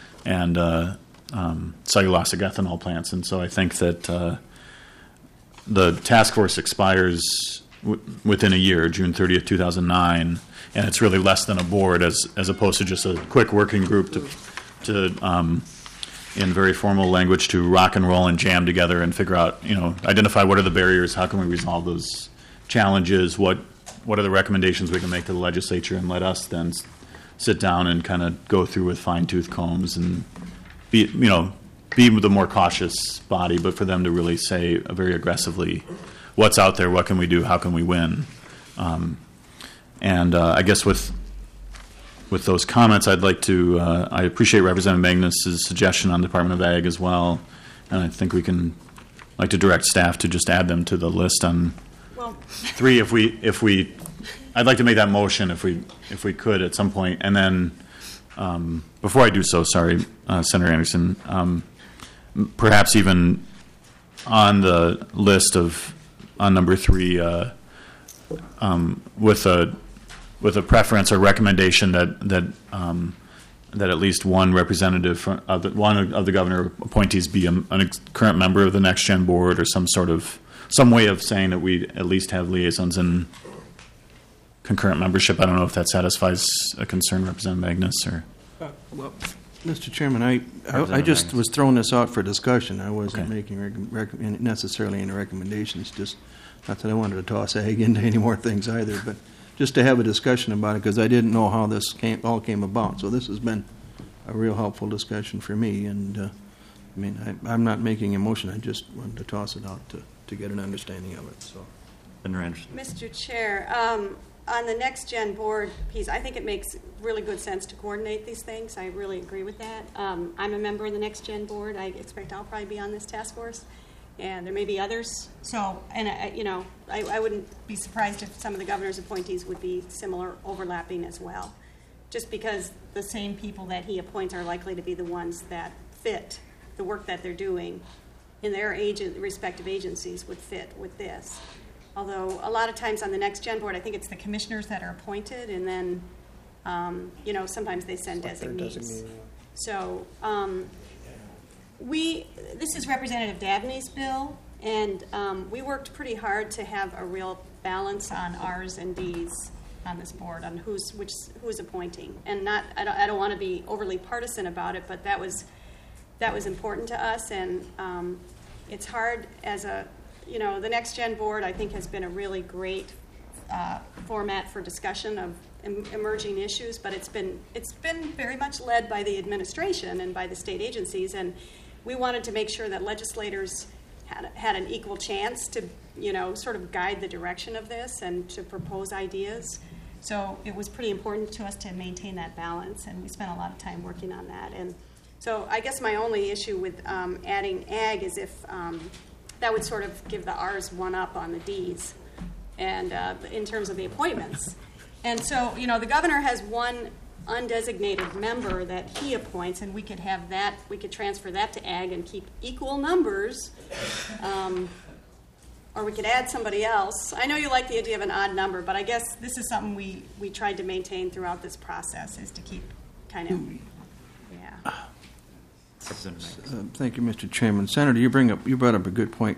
cellulosic ethanol plants. And so I think that the task force expires within a year, June 30th, 2009, and it's really less than a board as opposed to just a quick working group to in very formal language, to rock and roll and jam together and figure out, identify what are the barriers, how can we resolve those challenges, what are the recommendations we can make to the legislature, and let us then sit down and kind of go through with fine-tooth combs and be the more cautious body, but for them to really say very aggressively what's out there, what can we do, how can we win. I guess with those comments, I'd like to, I appreciate Representative Magnus's suggestion on Department of Ag as well, and I think we can like to direct staff to just add them to the list on 3 if we I'd like to make that motion if we could at some point. And then before I do so, sorry, Senator Anderson, perhaps even on the list on number 3 with a preference or recommendation that at least one representative one of the governor appointees be a current member of the Next Gen Board, or some way of saying that we at least have liaisons and concurrent membership. I don't know if that satisfies a concern, Representative Magnus, or. Well, Mr. Chairman, I just was throwing this out for discussion. I wasn't making necessarily any recommendations. Just not that I wanted to toss ag into any more things either, but just to have a discussion about it, because I didn't know how this all came about. So this has been a real helpful discussion for me. And I'm not making a motion. I just wanted to toss it out to to get an understanding of it, so. Senator Anderson. Mr. Chair, on the Next Gen board piece, I think it makes really good sense to coordinate these things. I really agree with that. I'm a member of the Next Gen board. I expect I'll probably be on this task force, and there may be others. So, and I wouldn't be surprised if some of the governor's appointees would be similar, overlapping as well, just because the same people that he appoints are likely to be the ones that fit the work that they're doing in their respective agencies would fit with this. Although a lot of times on the Next Gen board, I think it's the commissioners that are appointed, and then, sometimes they send designees. So this is Representative Dabney's bill, and we worked pretty hard to have a real balance on R's and D's on this board on who's appointing, and I don't want to be overly partisan about it, but that was important to us, and it's hard as the Next Gen board, I think, has been a really great format for discussion of emerging issues, but it's been very much led by the administration and by the state agencies, and we wanted to make sure that legislators had an equal chance to, sort of guide the direction of this and to propose ideas. So it was pretty important to us to maintain that balance, and we spent a lot of time working on that. And so I guess my only issue with adding ag is if that would sort of give the R's one up on the D's, and in terms of the appointments. And so, the governor has one undesignated member that he appoints, and we could have that, we could transfer that to ag and keep equal numbers, or we could add somebody else. I know you like the idea of an odd number, but I guess this is something we tried to maintain throughout this process, is to keep kind of, yeah. Thank you, Mr. Chairman. Senator, you brought up a good point.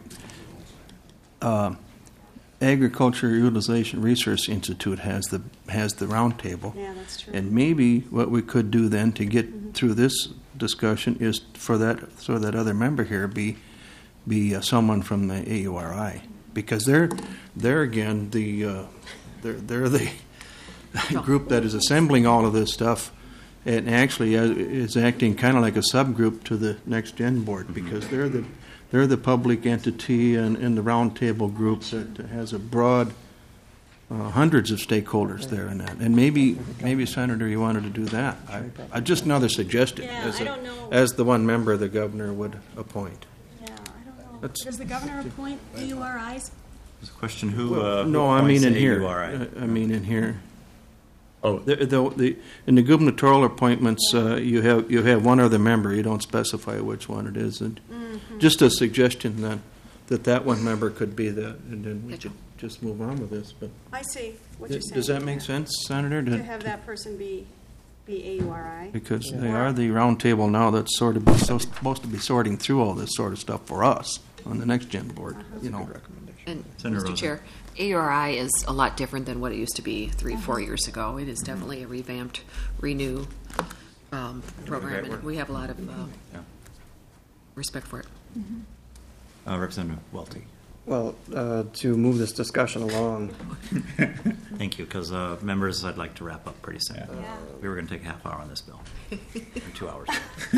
Agriculture Utilization Research Institute has the roundtable. Yeah, that's true. And maybe what we could do then to get through this discussion is for that other member here be someone from the AURI, because they're again they're the group that is assembling all of this stuff. And actually is acting kind of like a subgroup to the Next Gen board, because they're the public entity and the roundtable group that has a broad hundreds of stakeholders there in that. And maybe Senator, you wanted to do that. I just another suggestion as the one member the governor would appoint. Yeah, I don't know. Does the governor appoint AURIs? There's a question who. No, I mean in here. AURI? I mean in here. Oh, in the gubernatorial appointments, you have one other member. You don't specify which one it is, and just a suggestion that one member could be and then we could just move on with this. But I see what you're saying. Does that make sense, Senator? To have that person be AURI? Because they are the roundtable now that's sort of supposed to be sorting through all this sort of stuff for us on the Next Gen board. And Mr. Chair, AURI is a lot different than what it used to be 3-4 years ago. It is definitely a revamped, renew program, and we have a lot of respect for it. Representative Welty. Well, to move this discussion along. Thank you, because members, I'd like to wrap up pretty soon. Yeah. We were going to take a half hour on this bill, or 2 hours.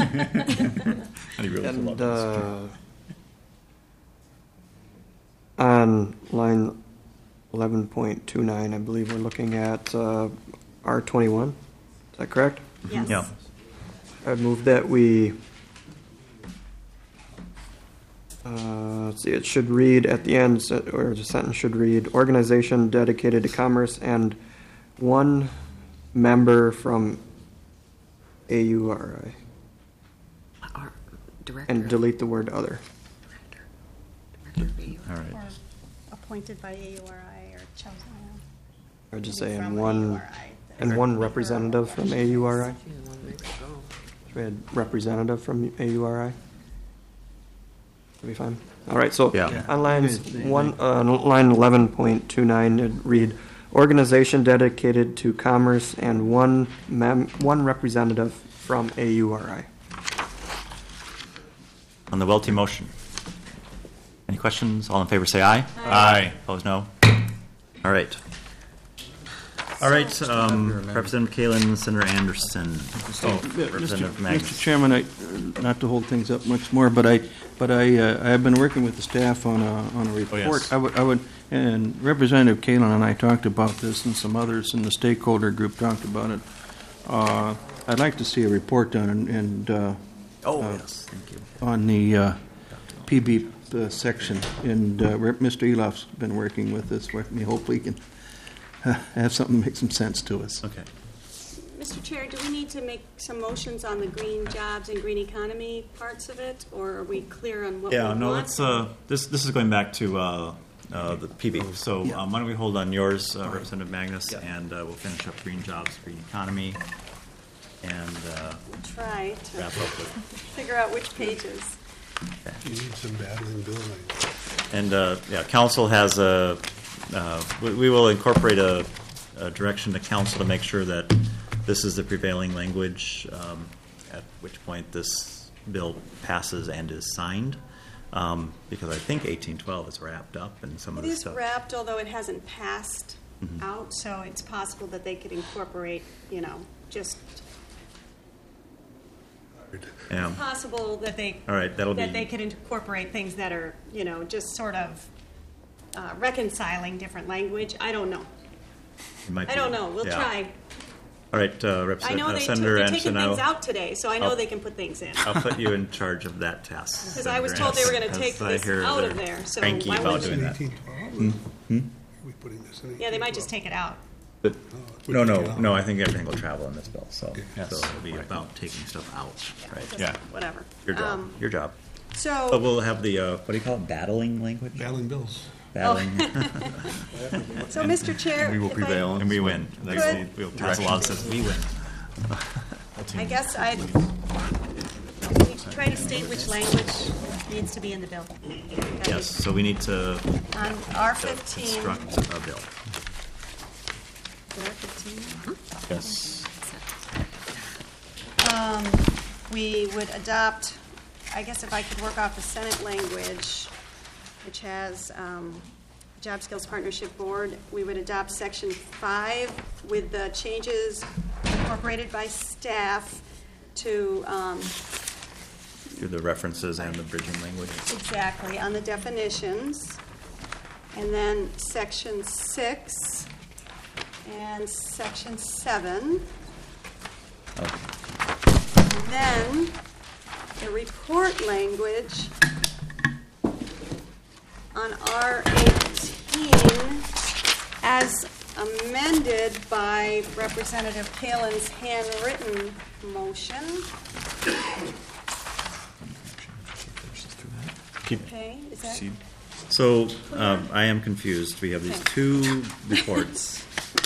And on line 11.29, I believe we're looking at R21. Is that correct? Yes. Yeah. I move that we, let's see, it should read at the end, or the sentence should read, organization dedicated to commerce and one member from AURI. And delete the word other. All right. Or appointed by AURI or chosen. Or just say and one representative from AURI. We had representative from AURI. That'd be fine. All right. So on line 11.29, it read organization dedicated to commerce and one representative from AURI. On the Welty motion. Any questions? All in favor say aye. Aye. Opposed, no. All right. All right, Representative Kalin, Senator Anderson, Representative Magnus. Mr. Chairman, not to hold things up much more, but I have been working with the staff on a report. yes. I would, and Representative Kalin and I talked about this, and some others in the stakeholder group talked about it. I'd like to see a report done Yes, thank you. on the PB section, and Mr. Elof's been working with this with me. Hopefully, he can have something make some sense to us. Okay. Mr. Chair, do we need to make some motions on the green jobs and green economy parts of it, or are we clear on what we want? Yeah, no, let's, this is going back to the PB. So why don't we hold on yours, Representative Magnus, and we'll finish up green jobs, green economy, and We'll try to wrap up with. figure out which pages. You need some battling buildings. And, council has we will incorporate a direction to council to make sure that this is the prevailing language, at which point this bill passes and is signed. Because I think 1812 is wrapped up and some of It the is stuff. wrapped, although it hasn't passed out, so it's possible that they could incorporate, just Yeah. possible that they All right, that'll that be- they could incorporate things that are, just sort of reconciling different language. I don't know. It might I be- don't know. We'll yeah. try. All right, I know Representative Senator they're Anderson, taking things out today, so I know I'll- they can put things in. I'll put you in charge of that task. Because I was told they were going to take Because I this hear out of they're there, so cranky why about would doing you? that. Are we putting this in? Yeah, they might just take it out. But, no, I think everything will travel in this bill, so it'll be about taking stuff out, right? Just whatever. Your job. So- But we'll have the, what do you call it, battling language? Battling bills. Battling. So, Mr. Chair, We will if I prevail. And we win. could- We'll pass a law that says we win. I guess I'd try to state which language needs to be in the bill. Yes, so we need to On R15. construct a bill. R15? Yes. We would adopt, I guess if I could work off the Senate language, which has Job Skills Partnership Board, we would adopt Section 5 with the changes incorporated by staff to Do the references and the bridging language. exactly on the definitions. And then Section 6 and Section 7. And then the report language on R18 as amended by Representative Kalin's handwritten motion. Okay, is that? So I am confused. We have these two reports.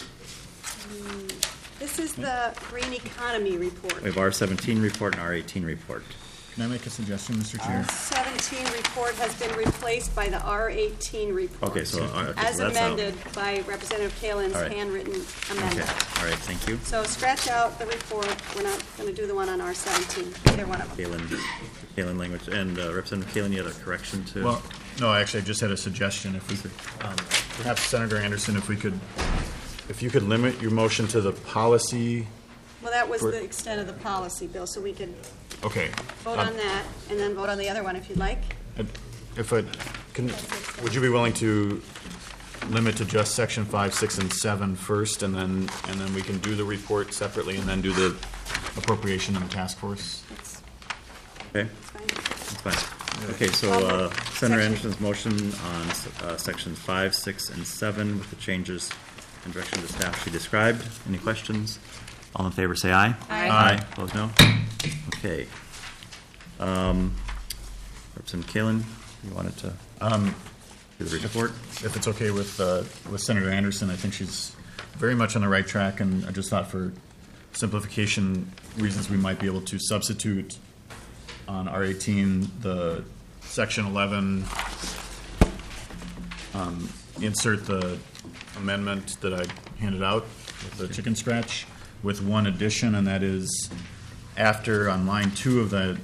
This is the Green Economy Report. We have R17 report and R18 report. Can I make a suggestion, Mr. Chair? R17 report has been replaced by the R18 report. Okay, so As so that's out. amended by Representative Kalin's All right. handwritten Okay, amendment. all right, thank you. So scratch out the report. We're not going to do the one on R17, either one of them. Kalin language. And Representative Kalin, you had a correction to? Well, no, actually, I just had a suggestion. If we could, perhaps Senator Anderson, if you could limit your motion to the policy. Well, that was the extent of the policy, Bill, so we could Okay. vote on that and then vote on the other one if you'd like. Would you be willing to limit to just section 5, 6, and 7 first, and then we can do the report separately, and then do the appropriation and the task force? Okay, that's fine. Okay, so Senator Anderson's motion on sections 5, 6, and 7 with the changes and direction of the staff she described. Any questions? All in favor, say aye. Aye. Aye. Opposed, no? Okay. Representative Kalin, you wanted to do the report? If it's okay with Senator Anderson, I think she's very much on the right track, and I just thought for simplification reasons, we might be able to substitute on R18 the section 11, insert the amendment that I handed out with the chicken scratch, with one addition, and that is after on line 2 of the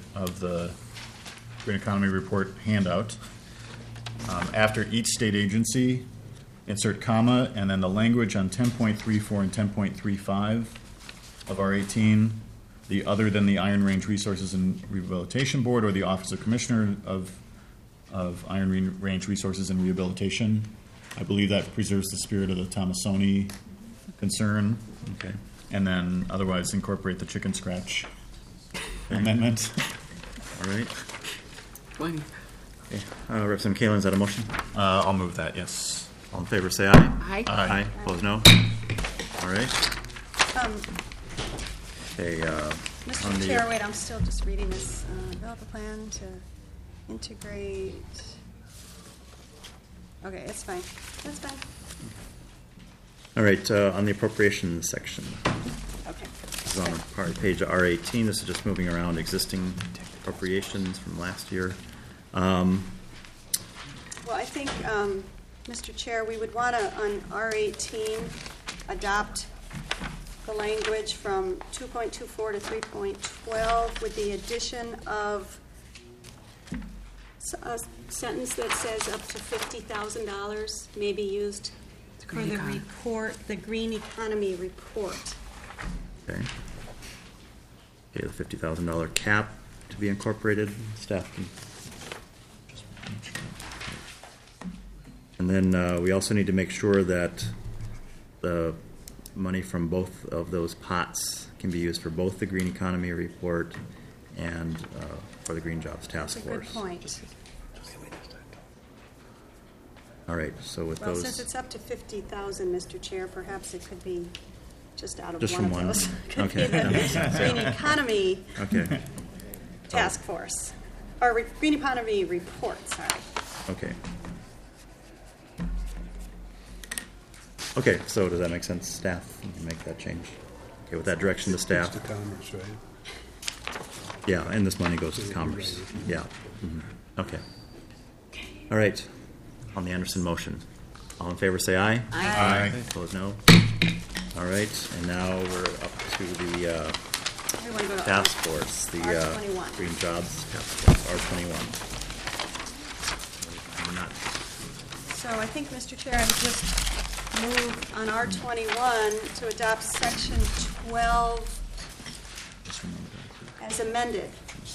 Green Economy Report handout, after each state agency, insert comma, and then the language on 10.34 and 10.35 of R18, the other than the Iron Range Resources and Rehabilitation Board or the Office of Commissioner of Iron Range Resources and Rehabilitation. I believe that preserves the spirit of the Tomasoni concern. Okay. And then otherwise incorporate the chicken scratch amendment. All right. Okay. Representative Kalin, is that a motion? I'll move that, yes. All in favor, say aye. Aye. Aye. Opposed, no. All right. Okay. On Mr. the- Chair, wait, I'm still just reading this. Develop a plan to integrate. Okay, it's fine. That's fine. All right, on the appropriations section. Okay. This is on part of page R18. This is just moving around existing appropriations from last year. Well, I think, Mr. Chair, we would want to, on R18, adopt the language from 2.24 to 3.12 with the addition of a sentence that says up to $50,000 may be used for the report, the Green Economy Report. Okay. Okay, the $50,000 cap to be incorporated. Staff can. And then we also need to make sure that the money from both of those pots can be used for both the Green Economy Report and for the Green Jobs Task That's a Force. good point. All right, so with Well, those. since it's up to 50,000, Mr. Chair, perhaps it could be just out of Just one from of one? those. Could Okay. be the Green Economy Okay. Task Force, or Green Economy Report, sorry. Okay. Okay, so does that make sense, staff? You can make that change. Okay, with that direction to staff. It's to Commerce, right? Yeah, and this money goes to Commerce. Yeah. Mhm. Okay. All right. On the Anderson motion. All in favor, say aye. Aye. Opposed, no. All right, and now we're up to the We want to go to task force, the R21. Green Jobs Task Force, R21. We're not. So I think, Mr. Chair, I would just move on R21 to adopt section 12 as amended.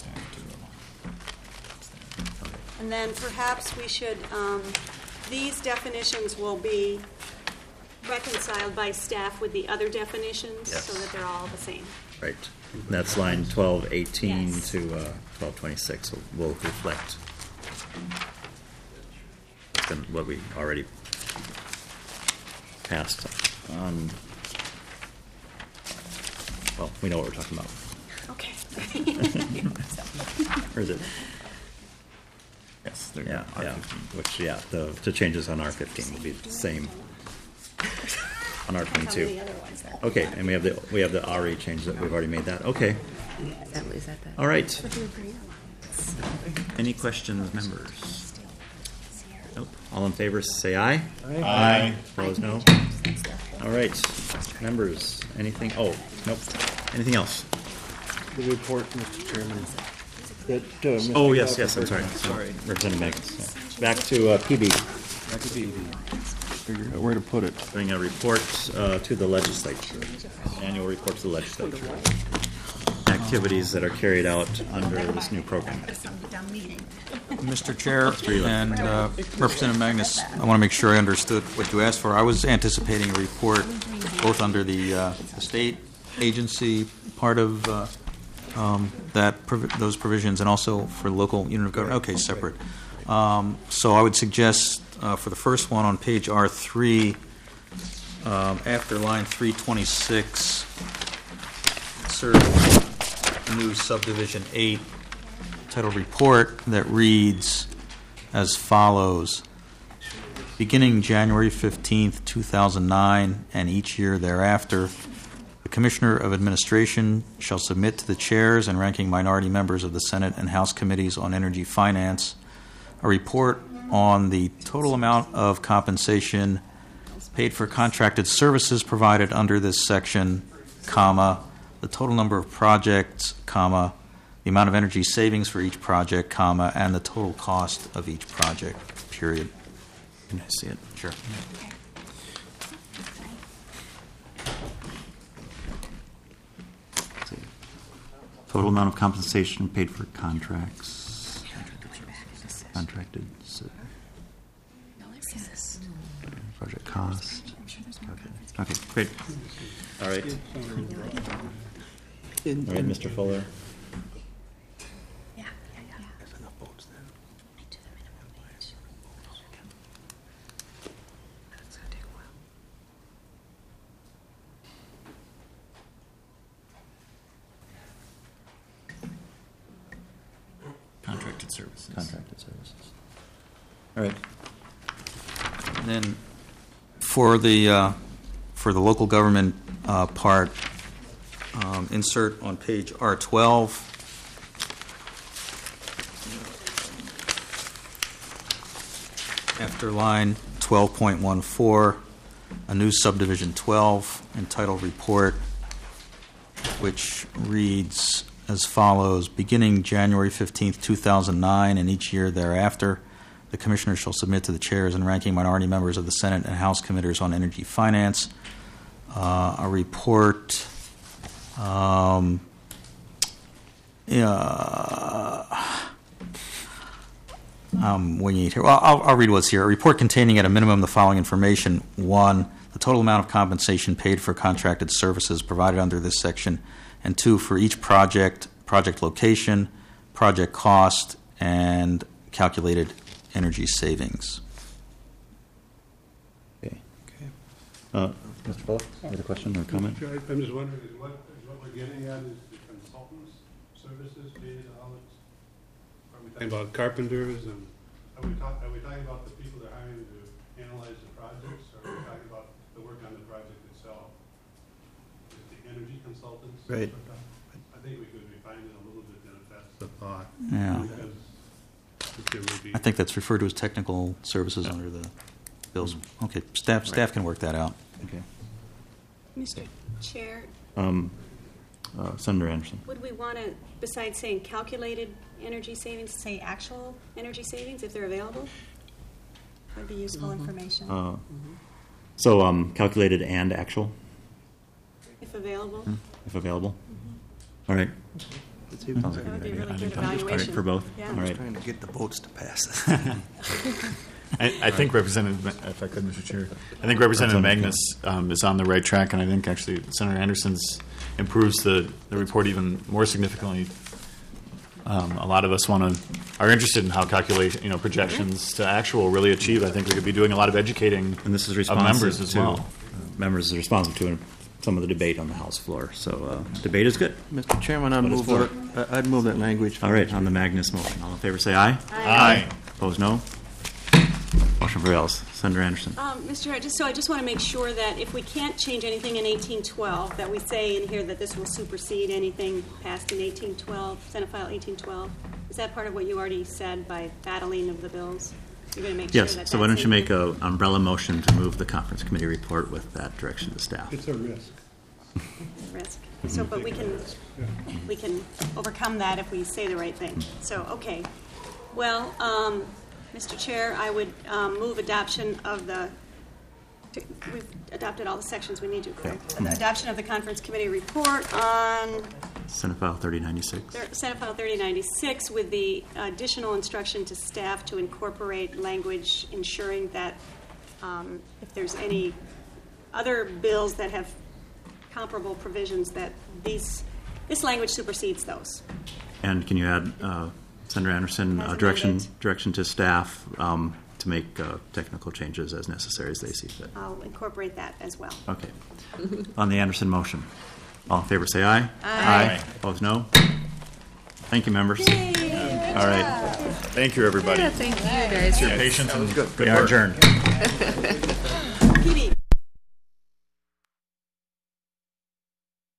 And then perhaps we should, these definitions will be reconciled by staff with the other definitions Yes. so that they're all the same. Right. And that's line 1218 Yes. to 1226 will reflect what we already passed on. Well, we know what we're talking about. Okay. Or is it? Yes. Yeah, yeah. Which, yeah, the changes on R15 will be the same on R22. Okay, and we have the RE change that we've already made that. Okay. Is that All right. Any questions, members? Nope. All in favor, say aye. Aye. Opposed, no. All right, members. Anything? Oh, nope. Anything else? The report, Mr. Chairman. That, Mr. Oh, yes, Gallagher- yes. I'm sorry. Representative Magnus. Yeah. Back to PB. Figure out where to put it. Bring a report to the legislature. Annual report to the legislature. Activities that are carried out under this new program. Mr. Chair and Representative Magnus, I want to make sure I understood what you asked for. I was anticipating a report both under the state agency part of those provisions and also for local unit of government. Okay, separate. So I would suggest for the first one on page R3, after line 326, insert new subdivision 8 titled report that reads as follows. Beginning January 15th, 2009, and each year thereafter, the Commissioner of Administration shall submit to the chairs and ranking minority members of the Senate and House Committees on Energy Finance a report on the total amount of compensation paid for contracted services provided under this section, comma, the total number of projects, comma, the amount of energy savings for each project, comma, and the total cost of each project, period. Can I see it? Sure. Total amount of compensation paid for contracts. Contracted. Project cost. Okay, great. All right. All right, Mr. Fuller. Contracted services. Contracted services. All right. And then for the local government part, insert on page R12. After line 12.14, a new subdivision 12 entitled Report, which reads as follows: beginning January 15th, 2009, and each year thereafter, the Commissioner shall submit to the chairs and ranking minority members of the Senate and House committees on energy finance a report. I'm winging it here. Well, I'll read what's here. A report containing at a minimum the following information. 1, the total amount of compensation paid for contracted services provided under this section. And 2, for each project, project location, project cost, and calculated energy savings. Okay. Mr. Fuller, you have a question or a comment? I'm just wondering, is what we're getting at is the consultants' services paid out? Are we talking about carpenters, and are we talking about the people they're hiring to analyze the projects, or are we talking about the work on the project itself? Is it the energy consultants? Right. I think we could refine it a little bit then if that's the thought. Yeah. Because there may be. I think that's referred to as technical services under the bills. Okay, staff can work that out. Okay. Mr. Chair, Senator Anderson. would we want to, besides saying calculated energy savings, say actual energy savings if they're available? Would be useful information. So calculated and actual, If available. if available. All right. Sounds like That would be a really I good think all right evaluation. for both. Yeah. All right. Trying to get the votes to pass it. I think Representative, if I could, Mr. Chair, I think Representative Magnus is on the right track, and I think actually Senator Anderson's improves the report even more significantly. A lot of us are interested in how projections to actual really achieve. I think we could be doing a lot of educating, And this is of responsive members as to well. members are responsive to some of the debate on the House floor. So debate is good. Mr. Chairman, I'd move that language. All right, on the Magnus motion. All in favor say aye. Aye. Opposed, no. Motion prevails. Senator Anderson. Mr. Chair, I just want to make sure that if we can't change anything in 1812, that we say in here that this will supersede anything passed in 1812, Senate File 1812. Is that part of what you already said by battling of the bills? You're going to make sure Yes, that so why don't that's you in make an umbrella motion to move the conference committee report with that direction to staff? It's a risk. risk. So, but we can overcome that if we say the right thing. So, okay. Well, Mr. Chair, I would move adoption of we've adopted all the sections we need to, correct? The adoption of the conference committee report on Senate File 3096. Senate File 3096 with the additional instruction to staff to incorporate language ensuring that if there's any other bills that have comparable provisions, that this language supersedes those. And can you add, Senator Anderson, direction to staff to make technical changes as necessary as they see fit? I'll incorporate that as well. Okay. On the Anderson motion, all in favor say aye. Aye. Opposed, no. Thank you, members. All right. Thank you, everybody. Yeah, thank you, guys. Your patience and good We are work. adjourned.